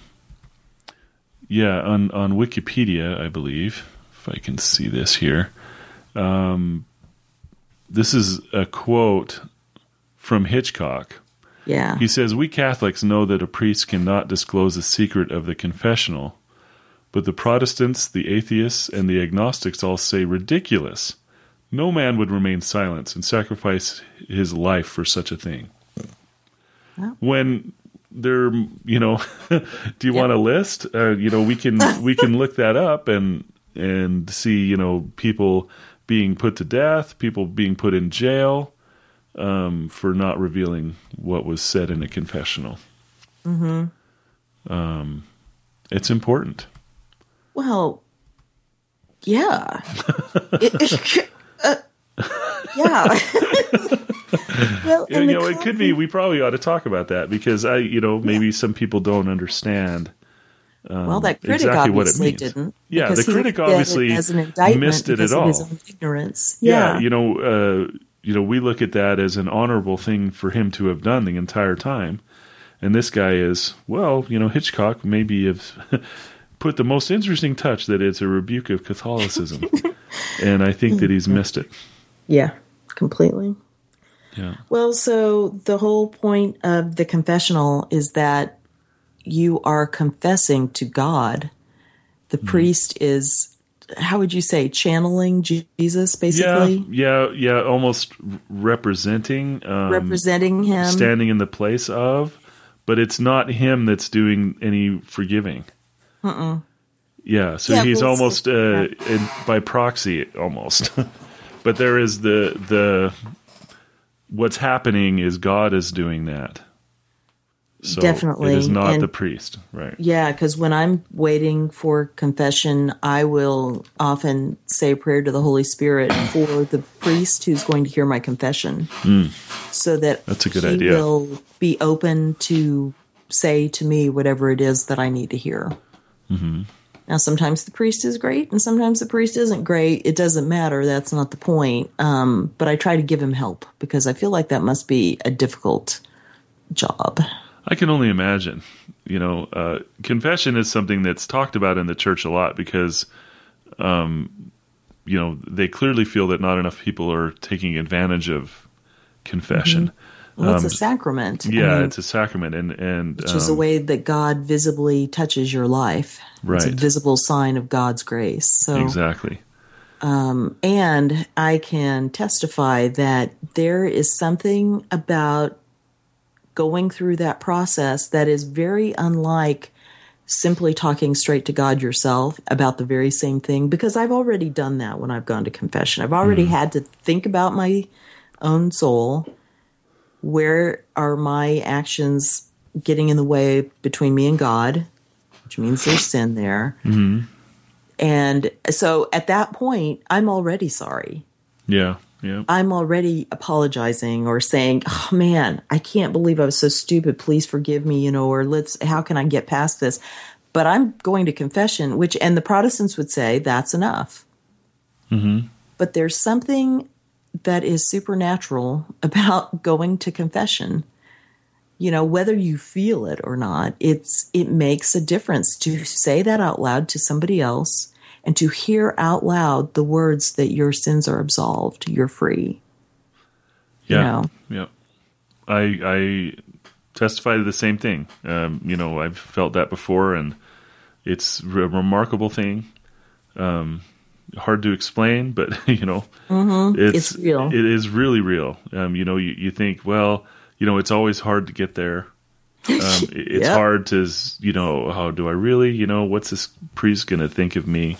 yeah, on, on Wikipedia, I believe, if I can see this here, um, this is a quote from Hitchcock. Yeah. He says, "We Catholics know that a priest cannot disclose the secret of the confessional, but the Protestants, the atheists, and the agnostics all say ridiculous. No man would remain silent and sacrifice his life for such a thing." Well. When they're, you know, do you Yeah. want a list? Uh, you know, we can we can look that up and and see, you know, people being put to death, people being put in jail um, for not revealing what was said in a confessional. Mm-hmm. Um, it's important. Well, yeah. It- uh, yeah. Well, You and the know, it could be. coffee- We probably ought to talk about that because I, you know, maybe some people don't understand. Um, Well, that critic exactly what it obviously means. didn't. Yeah, because the he critic looked at it obviously as an indictment missed it because at of his all. own ignorance. Yeah, Yeah. you know, uh, you know, we look at that as an honorable thing for him to have done the entire time, and this guy is, well, you know, Hitchcock maybe have put the most interesting touch that it's a rebuke of Catholicism, and I think that he's missed it. Yeah, completely. Yeah. Well, so the whole point of the confessional is that you are confessing to God. The Hmm. priest is, how would you say, channeling Jesus, Yeah, basically? yeah, yeah, almost representing, um, Representing him. standing in the place of, but it's not him that's doing any forgiving. Mm-mm. Yeah, so Yeah, he's well, it's- almost uh, in, by proxy, almost. But there is the the what's happening is God is doing that. So Definitely. it is not And- the priest, right? Yeah, because when I'm waiting for confession, I will often say a prayer to the Holy Spirit for the priest who's going to hear my confession, so that That's a good he idea. will be open to say to me whatever it is that I need to hear. Mm-hmm. Now, sometimes the priest is great, and sometimes the priest isn't great. It doesn't matter. That's not the point. Um, but I try to give him help because I feel like that must be a difficult job. I can only imagine. You know, uh, confession is something that's talked about in the church a lot because, um, you know, they clearly feel that not enough people are taking advantage of confession. Mm-hmm. Well, it's Um, a sacrament. Yeah, I mean, it's a sacrament, and and which is a um, way that God visibly touches your life. It's a Right. visible sign of God's grace. So, exactly. and I can testify that there is something about going through that process that is very unlike simply talking straight to God yourself about the very same thing, because I've already done that when I've gone to confession. I've already Mm-hmm. had to think about my own soul. Where are my actions getting in the way between me and God, which means there's sin there. Mm-hmm. And so at that point, I'm already sorry. Yeah, yeah, I'm already apologizing or saying, oh man, I can't believe I was so stupid. Please forgive me, you know, or let's, how can I get past this? But I'm going to confession, which, and the Protestants would say that's enough. Mm-hmm. But there's something that is supernatural about going to confession. You know, whether you feel it or not, it's, it makes a difference to say that out loud to somebody else and to hear out loud the words that your sins are absolved, you're free. yeah, You know? yeah. I I testify to the same thing. Um, you know, I've felt that before, and it's a remarkable thing. Um, hard to explain, but you know, Mm-hmm. it's, It's real. It is really real. Um, you know, you, you think, well, you know, it's always hard to get there. Um, it- it's Yep. hard to, you know, how do I really, you know, what's this priest going to think of me?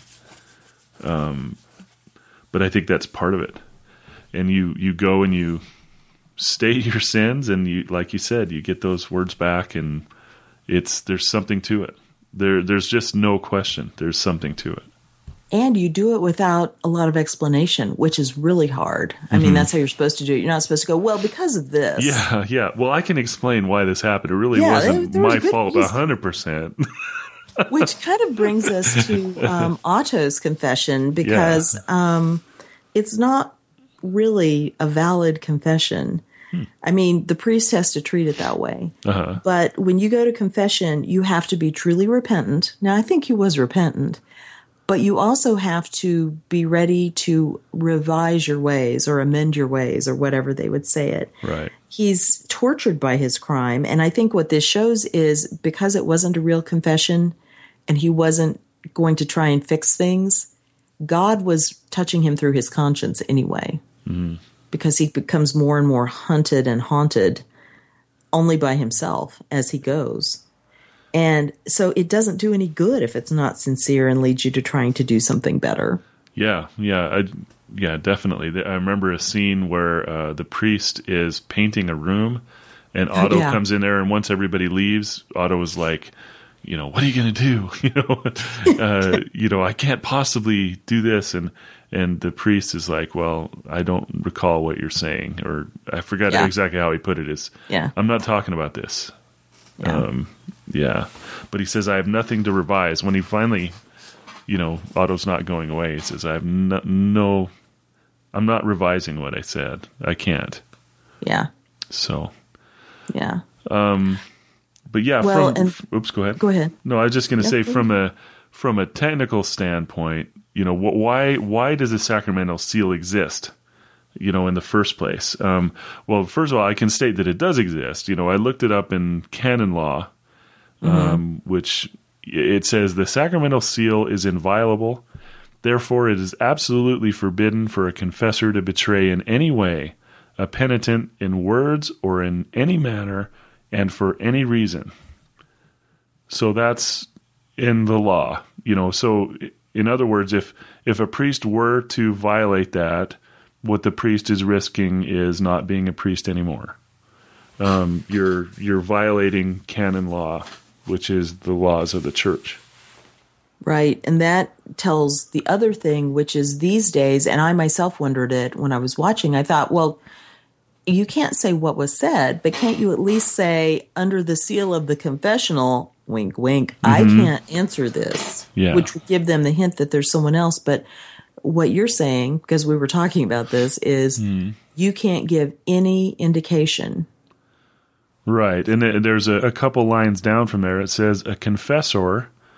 Um, but I think that's part of it. And you, you go and you state your sins, and you, like you said, you get those words back, and it's, there's something to it. There, there's just no question. There's something to it. And you do it without a lot of explanation, which is really hard. I mean, that's how you're supposed to do it. You're not supposed to go, well, because of this. Yeah, yeah. Well, I can explain why this happened. It really Yeah, wasn't there- there was my good fault, a reason. hundred percent. Which kind of brings us to um, Otto's confession, because um, it's not really a valid confession. Hmm. I mean, the priest has to treat it that way. Uh-huh. But when you go to confession, you have to be truly repentant. Now, I think he was repentant, but you also have to be ready to revise your ways or amend your ways, or whatever they would say it. Right. He's tortured by his crime. And I think what this shows is, because it wasn't a real confession and he wasn't going to try and fix things, God was touching him through his conscience anyway, Mm-hmm. because he becomes more and more hunted and haunted only by himself as he goes. And so it doesn't do any good if it's not sincere and leads you to trying to do something better. Yeah, yeah, I, yeah, definitely. I remember a scene where uh, the priest is painting a room, and Otto yeah. comes in there, and once everybody leaves, Otto was like, you know, what are you going to do? You know, uh, you know, I can't possibly do this, and and the priest is like, well, I don't recall what you're saying, or I forgot Yeah. exactly how he put it. Is Yeah. I'm not talking about this. Yeah. Um, yeah, but he says I have nothing to revise. When he finally, you know, Otto's not going away, he says I have no, no I'm not revising what I said. I can't. Yeah. So, Yeah. but yeah, Well, from and- f- oops, go ahead. Go ahead. No, I was just going to say go from a from a technical standpoint, you know, wh- why why does a sacramental seal exist? You know, in the first place. Um, well, first of all, I can state that it does exist. You know, I looked it up in canon law, um, which it says the sacramental seal is inviolable. Therefore, it is absolutely forbidden for a confessor to betray in any way a penitent in words or in any manner and for any reason. So that's in the law, you know. So in other words, if if a priest were to violate that, what the priest is risking is not being a priest anymore. Um, you're you're violating canon law, which is the laws of the church. Right. And that tells the other thing, which is these days, and I myself wondered it when I was watching, I thought, well, you can't say what was said, but can't you at least say, under the seal of the confessional, wink, wink, I can't answer this, Yeah. which would give them the hint that there's someone else. But what you're saying, because we were talking about this, is you can't give any indication. Right. And th- there's a, a couple lines down from there. It says, a confessor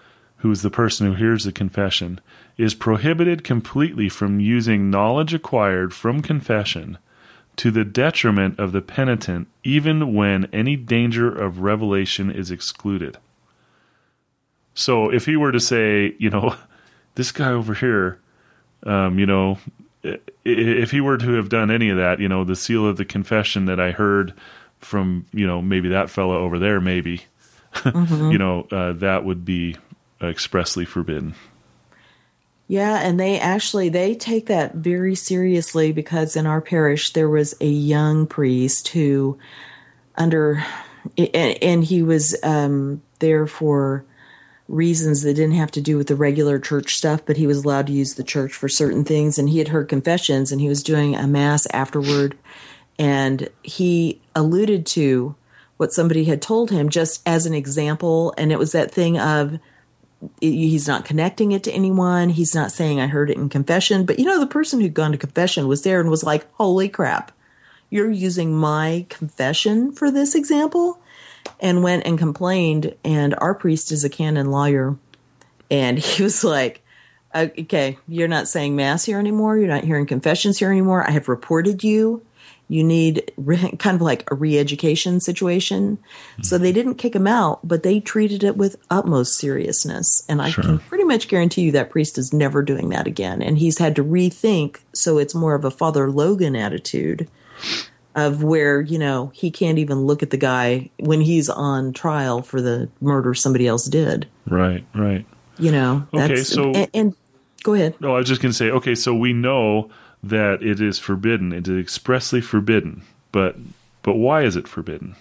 who is the person who hears the confession, is prohibited completely from using knowledge acquired from confession to the detriment of the penitent, even when any danger of revelation is excluded. So if he were to say, you know, this guy over here, um, you know, if he were to have done any of that, you know, the seal of the confession that I heard from, you know, maybe that fellow over there, maybe, mm-hmm. you know, uh, that would be expressly forbidden. Yeah, and they actually, they take that very seriously, because in our parish there was a young priest who under, and, and he was um, there for reasons that didn't have to do with the regular church stuff, but he was allowed to use the church for certain things, and he had heard confessions, and he was doing a mass afterward, and he alluded to what somebody had told him just as an example, and it was that thing of, he's not connecting it to anyone. He's not saying I heard it in confession. But, you know, the person who'd gone to confession was there and was like, holy crap, you're using my confession for this example? And went and complained. And our priest is a canon lawyer. And he was like, okay, you're not saying mass here anymore. You're not hearing confessions here anymore. I have reported you. You need re- kind of like a re-education situation. Mm-hmm. So they didn't kick him out, but they treated it with utmost seriousness. And I sure. can pretty much guarantee you that priest is never doing that again. And he's had to rethink, so it's more of a Father Logan attitude of where, you know, he can't even look at the guy when he's on trial for the murder somebody else did. Right, right. You know. That's, okay, so... And, and go ahead. No, I was just going to say, okay, so we know that it is forbidden. It is expressly forbidden. But but why is it forbidden?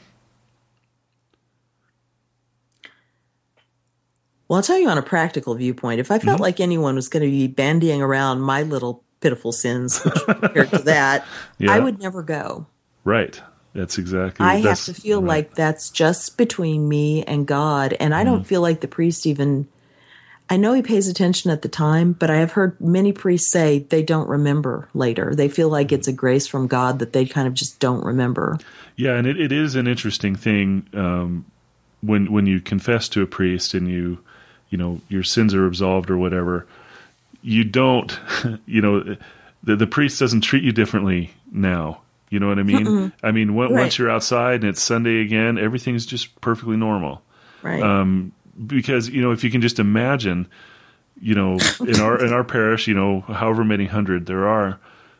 Well, I'll tell you on a practical viewpoint. If I felt mm-hmm. like anyone was going to be bandying around my little pitiful sins, which compared to that, yeah. I would never go. Right. That's exactly. I that's, have to feel right. like that's just between me and God. And I mm-hmm. don't feel like the priest even... I know he pays attention at the time, but I have heard many priests say they don't remember later. They feel like it's a grace from God that they kind of just don't remember. Yeah, and it, it is an interesting thing um, when when you confess to a priest and you, you know, your sins are absolved or whatever. You don't, you know, the the priest doesn't treat you differently now. You know what I mean? Mm-mm. I mean, when, right. once you're outside and it's Sunday again, everything's just perfectly normal. Right. Um, Because, you know, if you can just imagine, you know, in our in our parish, you know, however many hundred there are,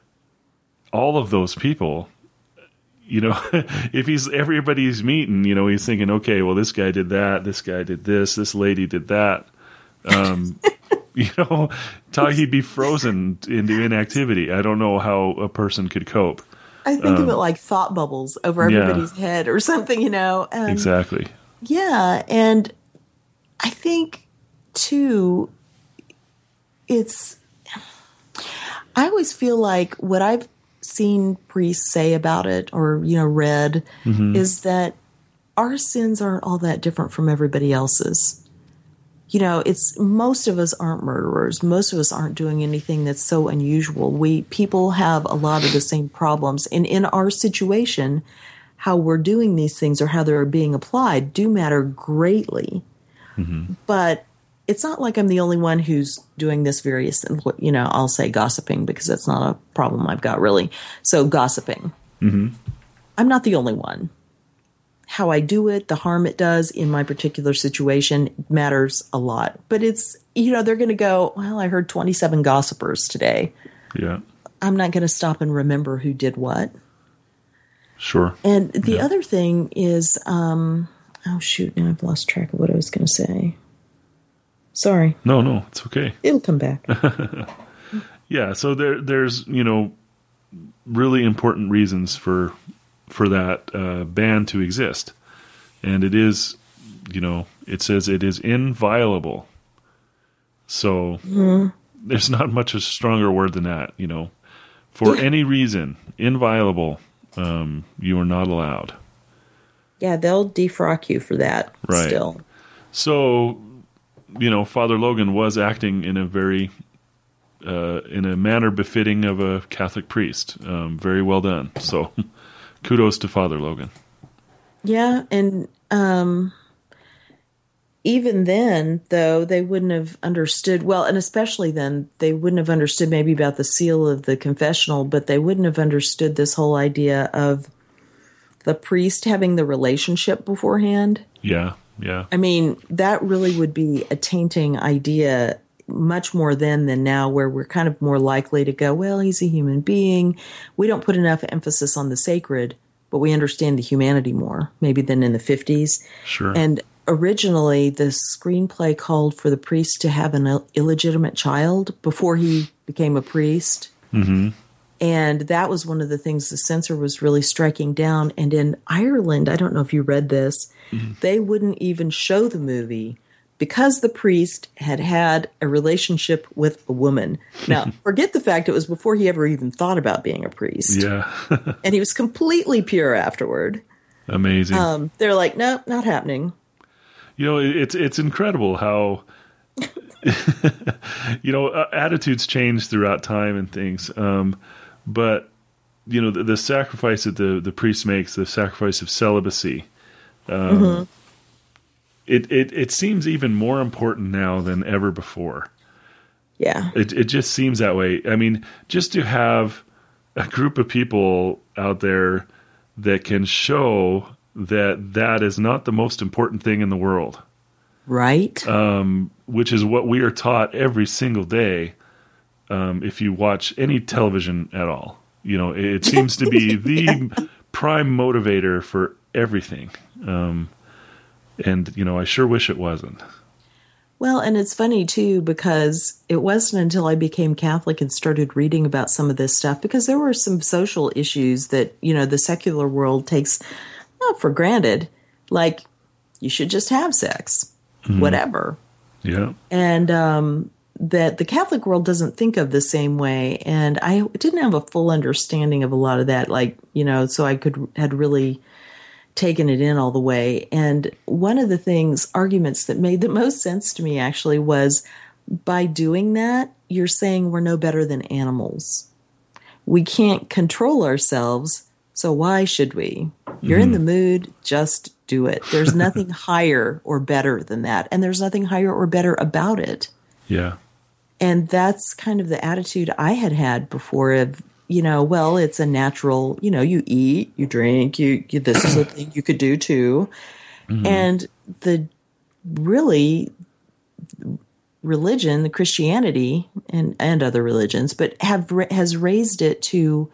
all of those people, you know, if he's everybody's meeting, you know, he's thinking, okay, well, this guy did that, this guy did this, this lady did that. Um, you know, he'd be frozen into inactivity. I don't know how a person could cope. I think um, of it like thought bubbles over everybody's yeah. head or something, you know. Um, exactly. Yeah, and I think, too, it's, I always feel like what I've seen priests say about it or, you know, read mm-hmm. is that our sins aren't all that different from everybody else's. You know, it's, most of us aren't murderers. Most of us aren't doing anything that's so unusual. We, people have a lot of the same problems. And in our situation, how we're doing these things or how they're being applied do matter greatly. Mm-hmm. But it's not like I'm the only one who's doing this various, you know, I'll say gossiping because that's not a problem I've got really. So gossiping. Mm-hmm. I'm not the only one. How I do it, the harm it does in my particular situation matters a lot. But it's, you know, they're going to go, well, I heard twenty-seven gossipers today. Yeah. I'm not going to stop and remember who did what. Sure. And the yeah. other thing is, um, oh, shoot, now I've lost track of what I was going to say. Sorry. No, no, it's okay. It'll come back. yeah, so there, there's, you know, really important reasons for for that uh, ban to exist. And it is, you know, it says it is inviolable. So mm-hmm. there's not much a stronger word than that, you know. For yeah. any reason, inviolable, um, you are not allowed. Yeah, they'll defrock you for that right. still. So, you know, Father Logan was acting in a very, uh, in a manner befitting of a Catholic priest. Um, very well done. So, kudos to Father Logan. Yeah, and um, even then, though, they wouldn't have understood, well, and especially then, they wouldn't have understood maybe about the seal of the confessional, but they wouldn't have understood this whole idea of the priest having the relationship beforehand. Yeah, yeah. I mean, that really would be a tainting idea much more then than now, where we're kind of more likely to go, well, he's a human being. We don't put enough emphasis on the sacred, but we understand the humanity more, maybe than in the fifties. Sure. And originally, the screenplay called for the priest to have an illegitimate child before he became a priest. Mm-hmm. And that was one of the things the censor was really striking down. And in Ireland, I don't know if you read this, mm-hmm. they wouldn't even show the movie because the priest had had a relationship with a woman. Now, forget the fact it was before he ever even thought about being a priest. Yeah. And he was completely pure afterward. Amazing. Um, they're like, nope, not happening. You know, it's it's incredible how, you know, uh, attitudes change throughout time and things. Um, but, you know, the, the sacrifice that the, the priest makes, the sacrifice of celibacy, um, mm-hmm. it, it, it seems even more important now than ever before. Yeah. It, it just seems that way. I mean, just to have a group of people out there that can show that that is not the most important thing in the world. Right. Um, which is what we are taught every single day. Um, if you watch any television at all, you know, it, it seems to be the yeah. prime motivator for everything. Um, and, you know, I sure wish it wasn't. Well, and it's funny, too, because it wasn't until I became Catholic and started reading about some of this stuff, because there were some social issues that, you know, the secular world takes not for granted. Like, you should just have sex, mm-hmm. whatever. Yeah. And um, that the Catholic world doesn't think of the same way. And I didn't have a full understanding of a lot of that, like, you know, so I could had really taken it in all the way. And one of the things, arguments that made the most sense to me actually was, by doing that, you're saying we're no better than animals. We can't control ourselves, so why should we? You're mm-hmm. in the mood, just do it. There's nothing higher or better than that. And there's nothing higher or better about it. Yeah. And that's kind of the attitude I had had before of, you know, well, it's a natural, you know, you eat, you drink, you, you this is a thing you could do too. Mm-hmm. And the really religion, the Christianity and, and other religions, but have has raised it to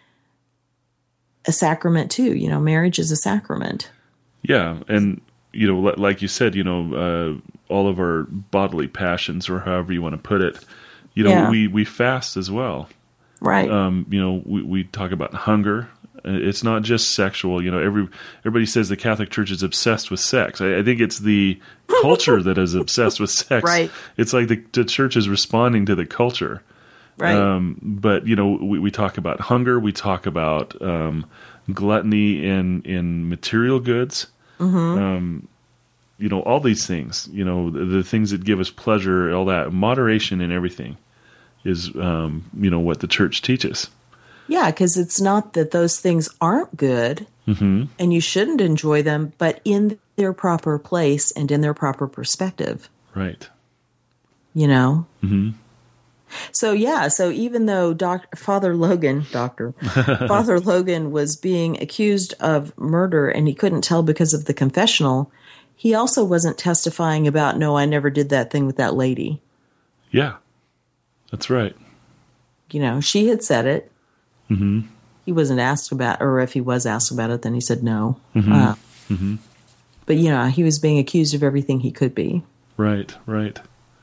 a sacrament too. You know, marriage is a sacrament. Yeah. And, you know, like you said, you know, uh, all of our bodily passions, or however you want to put it, you know, yeah. we, we fast as well. Right. Um, you know, we, we talk about hunger. It's not just sexual. You know, every everybody says the Catholic Church is obsessed with sex. I, I think it's the culture that is obsessed with sex. Right. It's like the, the church is responding to the culture. Right. Um, but, you know, we, we talk about hunger. We talk about um, gluttony in, in material goods. Mm-hmm. Um, you know, all these things, you know, the, the things that give us pleasure, all that, moderation in everything is, um, you know, what the church teaches. Yeah, because it's not that those things aren't good mm-hmm. and you shouldn't enjoy them, but in their proper place and in their proper perspective. Right. You know? Mm-hmm. So, yeah, so even though doc, Father Logan, doctor, Father Logan was being accused of murder and he couldn't tell because of the confessional, he also wasn't testifying about, no, I never did that thing with that lady. Yeah, that's right. You know, she had said it. Mm-hmm. He wasn't asked about, or if he was asked about it, then he said no. Mm-hmm. Uh, mm-hmm. But, you know, he was being accused of everything he could be. Right, right.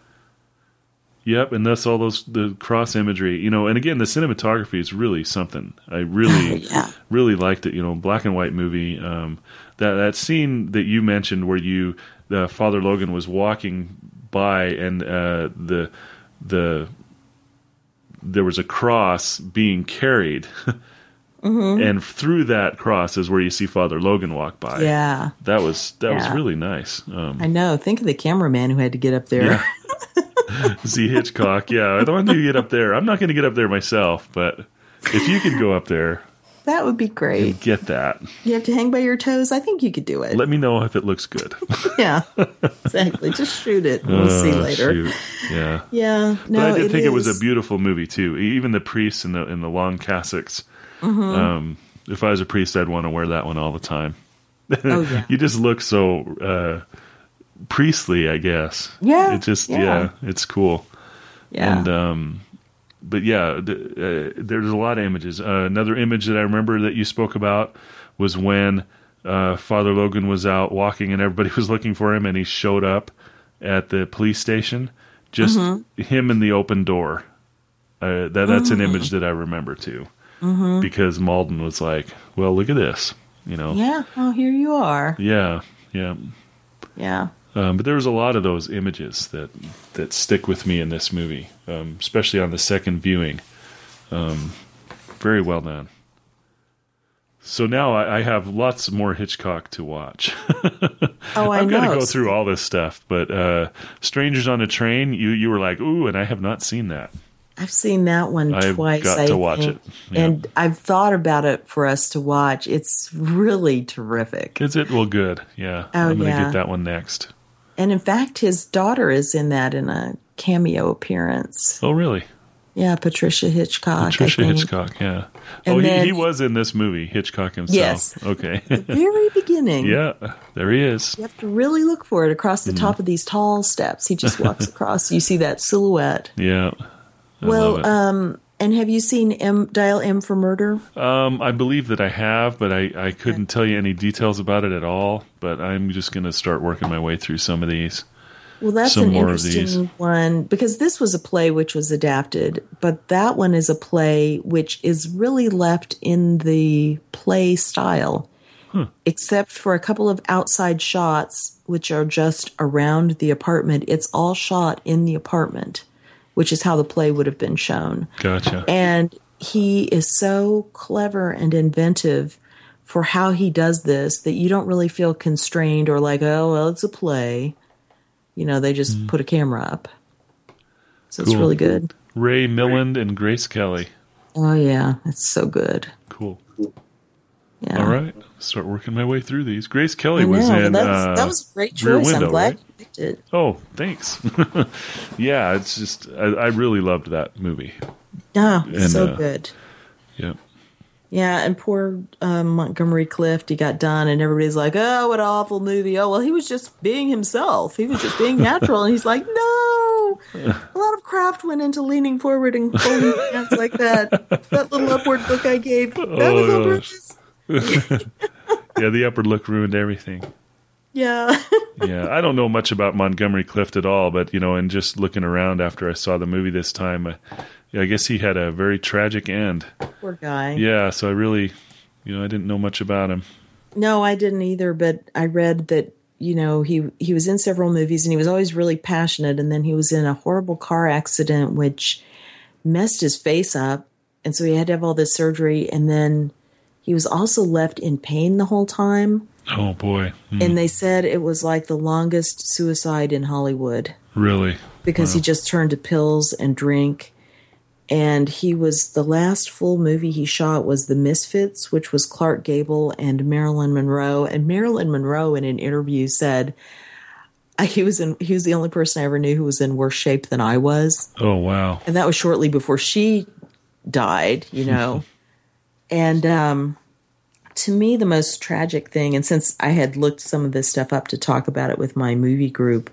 Yep, and thus all those the cross imagery, you know, and again, the cinematography is really something. I really, yeah. really liked it. You know, black and white movie. Um, that that scene that you mentioned where you, the Father Logan was walking by, and uh, the the there was a cross being carried, mm-hmm. and through that cross is where you see Father Logan walk by. Yeah, that was that yeah. was really nice. Um, I know. Think of the cameraman who had to get up there. Yeah. Z Hitchcock, yeah. I don't want to get up there. I'm not going to get up there myself, but if you could go up there, That would be great. and get that. You have to hang by your toes. I think you could do it. Let me know if it looks good. Yeah, exactly. Just shoot it. We'll Oh, see later. shoot. Yeah. Yeah. No, But I did think it was is. a beautiful movie too. Even the priests in the in the long cassocks. Mm-hmm. Um, if I was a priest, I'd want to wear that one all the time. Oh, yeah. You just look so uh, priestly, I guess. Yeah, It just yeah. yeah, it's cool. Yeah. And um, but yeah, the, uh, there's a lot of images. Uh, another image that I remember that you spoke about was when uh, Father Logan was out walking and everybody was looking for him, and he showed up at the police station. Just Mm-hmm. him in the open door. Uh, that that's Mm-hmm. an image that I remember too, mm-hmm. because Malden was like, "Well, look at this," you know. Yeah. Oh, here you are. Yeah, yeah. Yeah. Um, but there was a lot of those images that that stick with me in this movie, um, especially on the second viewing. Um, very well done. So now I, I have lots more Hitchcock to watch. Oh, I I'm know. going to go through all this stuff, but uh, Strangers on a Train, you you were like, ooh, and I have not seen that. I've seen that one I've twice. got I to watch think. it. Yeah. And I've thought about it for us to watch. It's really terrific. Is it? Well, good. Yeah. Oh, I'm going to yeah. get that one next. And in fact, his daughter is in that in a cameo appearance. Oh, really? Yeah, Patricia Hitchcock. I Patricia think. Hitchcock, yeah. And oh, he, then- he was in this movie, Hitchcock himself. Yes. Okay. Very beginning. Yeah, there he is. You have to really look for it across the Mm-hmm. top of these tall steps. He just walks across. You see that silhouette. Yeah. I love Well, it. um, and have you seen M, Dial M for Murder? Um, I believe that I have, but I, I couldn't tell you any details about it at all. But I'm just going to start working my way through some of these. Well, that's Some an more of interesting these. one because this was a play which was adapted, but that one is a play which is really left in the play style, except for a couple of outside shots which are just around the apartment. It's all shot in the apartment, which is how the play would have been shown. Gotcha. And he is so clever and inventive for how he does this that you don't really feel constrained or like, oh, well, it's a play. You know, they just put a camera up. So it's Cool. really good. Ray Milland and Grace Kelly. Oh, yeah. It's so good. Cool. Yeah. All right. Start working my way through these. Grace Kelly I was know, in. but that's, uh, that was a great Rear choice. Window, I'm glad right? you picked it. Oh, thanks. Yeah, it's just, I, I really loved that movie. Yeah, And, so uh, good. Yeah. Yeah, and poor um, Montgomery Clift, he got done, and everybody's like, oh, what an awful movie. Oh, well, he was just being himself. He was just being natural. And he's like, no. A lot of craft went into leaning forward and holding your hands like that. That little upward look I gave, that was on Oh, purpose. Yeah, the upward look ruined everything. Yeah. Yeah, I don't know much about Montgomery Clift at all, but, you know, and just looking around after I saw the movie this time, uh, yeah, I guess he had a very tragic end. Poor guy. Yeah, so I really, you know, I didn't know much about him. No, I didn't either, but I read that, you know, he he was in several movies and he was always really passionate, and then he was in a horrible car accident which messed his face up, and so he had to have all this surgery, and then he was also left in pain the whole time, Oh, boy. Hmm, and they said it was like the longest suicide in Hollywood really? because he just turned to pills and drink. And he was, the last full movie he shot was The Misfits, which was Clark Gable and Marilyn Monroe. And Marilyn Monroe in an interview said uh, he was in, he was the only person I ever knew who was in worse shape than I was. Oh, wow. And that was shortly before she died, you know. And um, to me, the most tragic thing, and since I had looked some of this stuff up to talk about it with my movie group,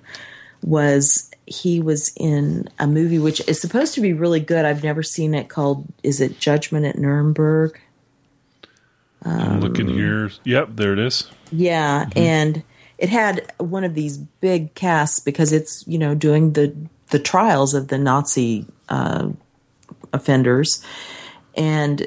was he was in a movie which is supposed to be really good. I've never seen it, called, is it Judgment at Nuremberg? I'm looking here. Yep, there it is. Yeah, and it had one of these big casts because it's, you know, doing the the trials of the Nazi uh, offenders, and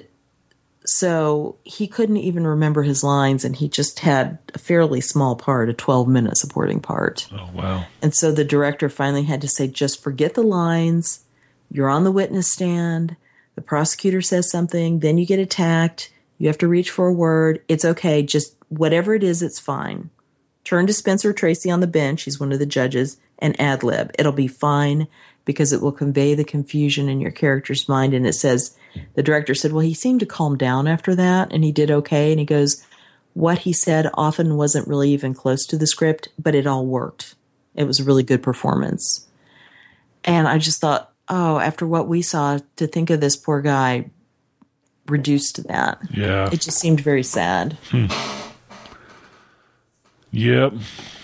so he couldn't even remember his lines, and he just had a fairly small part, a twelve minute supporting part. Oh, wow. And so the director finally had to say, just forget the lines. You're on the witness stand. The prosecutor says something. Then you get attacked. You have to reach for a word. It's okay. Just whatever it is, it's fine. Turn to Spencer Tracy on the bench. He's one of the judges, and ad lib. It'll be fine because it will convey the confusion in your character's mind. And it says, the director said, well, he seemed to calm down after that, and he did okay. And he goes, what he said often wasn't really even close to the script, but it all worked. It was a really good performance. And I just thought, oh, after what we saw, to think of this poor guy reduced to that. Yeah. It just seemed very sad. Hmm. Yep.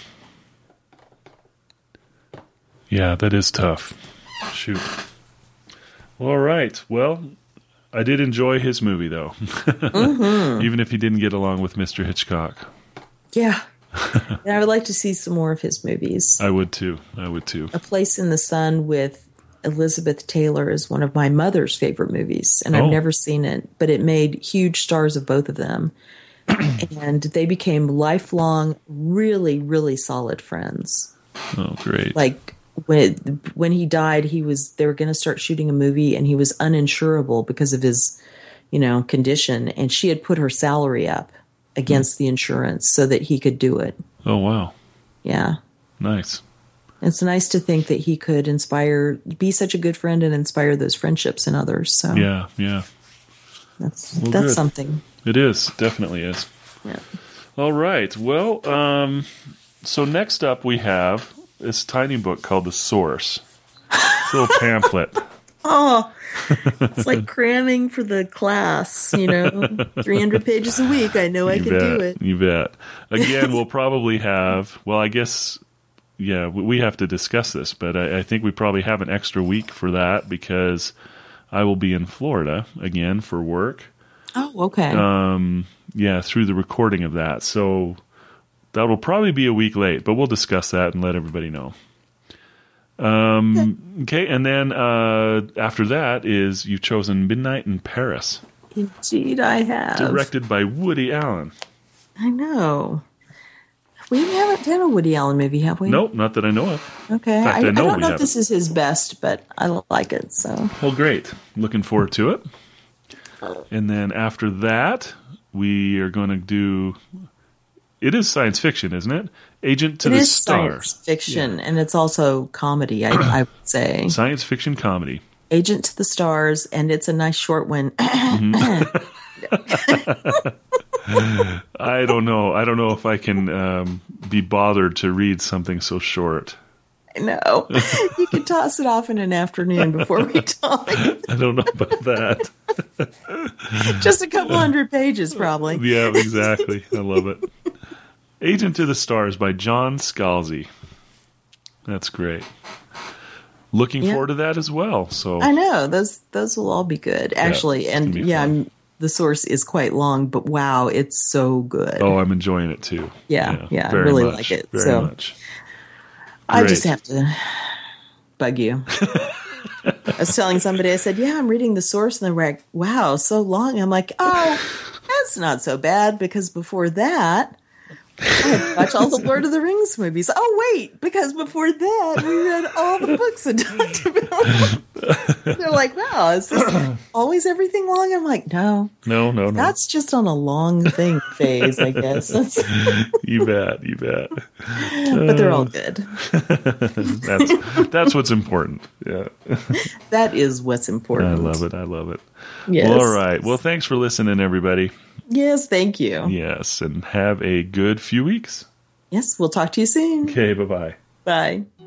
Yeah, that is tough. Shoot. All right. Well, I did enjoy his movie, though. Mm-hmm. Even if he didn't get along with Mister Hitchcock. Yeah. And I would like to see some more of his movies. I would, too. I would, too. A Place in the Sun with Elizabeth Taylor is one of my mother's favorite movies, and I've oh. never seen it, but it made huge stars of both of them. And they became lifelong, really, really solid friends. Oh, great. Like, when when he died, he was they were going to start shooting a movie, and he was uninsurable because of his, you know, condition. And she had put her salary up against mm. the insurance so that he could do it. Oh, wow. Yeah. Nice. It's nice to think that he could inspire, be such a good friend and inspire those friendships in others. So yeah, yeah. That's well, that's good. something. It is. Definitely is. Yeah. All right. Well, um, so next up we have this tiny book called The Source. It's a little pamphlet. Oh, it's like cramming for the class, you know, three hundred pages a week. I know I you can bet. do it. You bet. Again, we'll probably have, well, I guess, yeah, we have to discuss this, but I, I think we probably have an extra week for that because I will be in Florida again for work. Oh, okay. Um, yeah, through the recording of that. So that will probably be a week late, but we'll discuss that and let everybody know. Um, okay. okay, and then uh, after that is you've chosen Midnight in Paris. Indeed, I have. Directed by Woody Allen. I know. We haven't done a Woody Allen movie, have we? Nope, not that I know of. Okay. Fact, I, I, know I don't we know if haven't. this is his best, but I like it. So. Well, great. Looking forward to it. And then after that, we are going to do... It is science fiction, isn't it? Agent to it the is Stars. Science fiction, yeah. And it's also comedy, I, I would say. Science fiction comedy. Agent to the Stars, and it's a nice short one. Mm-hmm. I don't know. I don't know if I can um, be bothered to read something so short. No, you could toss it off in an afternoon before we talk. I don't know about that. Just a couple hundred pages, probably. Yeah, exactly. I love it. Agent to the Stars by John Scalzi. That's great. Looking yep. forward to that as well. So I know those those will all be good, actually. Yeah, and yeah, I'm, the source is quite long, but wow, it's so good. Oh, I'm enjoying it too. Yeah, yeah, yeah I really much, like it. Very so much. I just have to bug you. I was telling somebody, I said, yeah, I'm reading The Source. And they were like, wow, so long. I'm like, oh, that's not so bad because before that, I had watched all the Lord of the Rings movies. Oh, wait, because before that, we read all the books and talked about They're like, wow, is this always everything long? I'm like, no. No, no, no. That's just on a long thing phase, I guess. That's you bet, you bet. But they're all good. that's, that's what's important. Yeah. That is what's important. I love it. I love it. Yes. Well, all right. Well, thanks for listening, everybody. Yes, thank you. Yes, and have a good few weeks. Yes, we'll talk to you soon. Okay, bye-bye. Bye.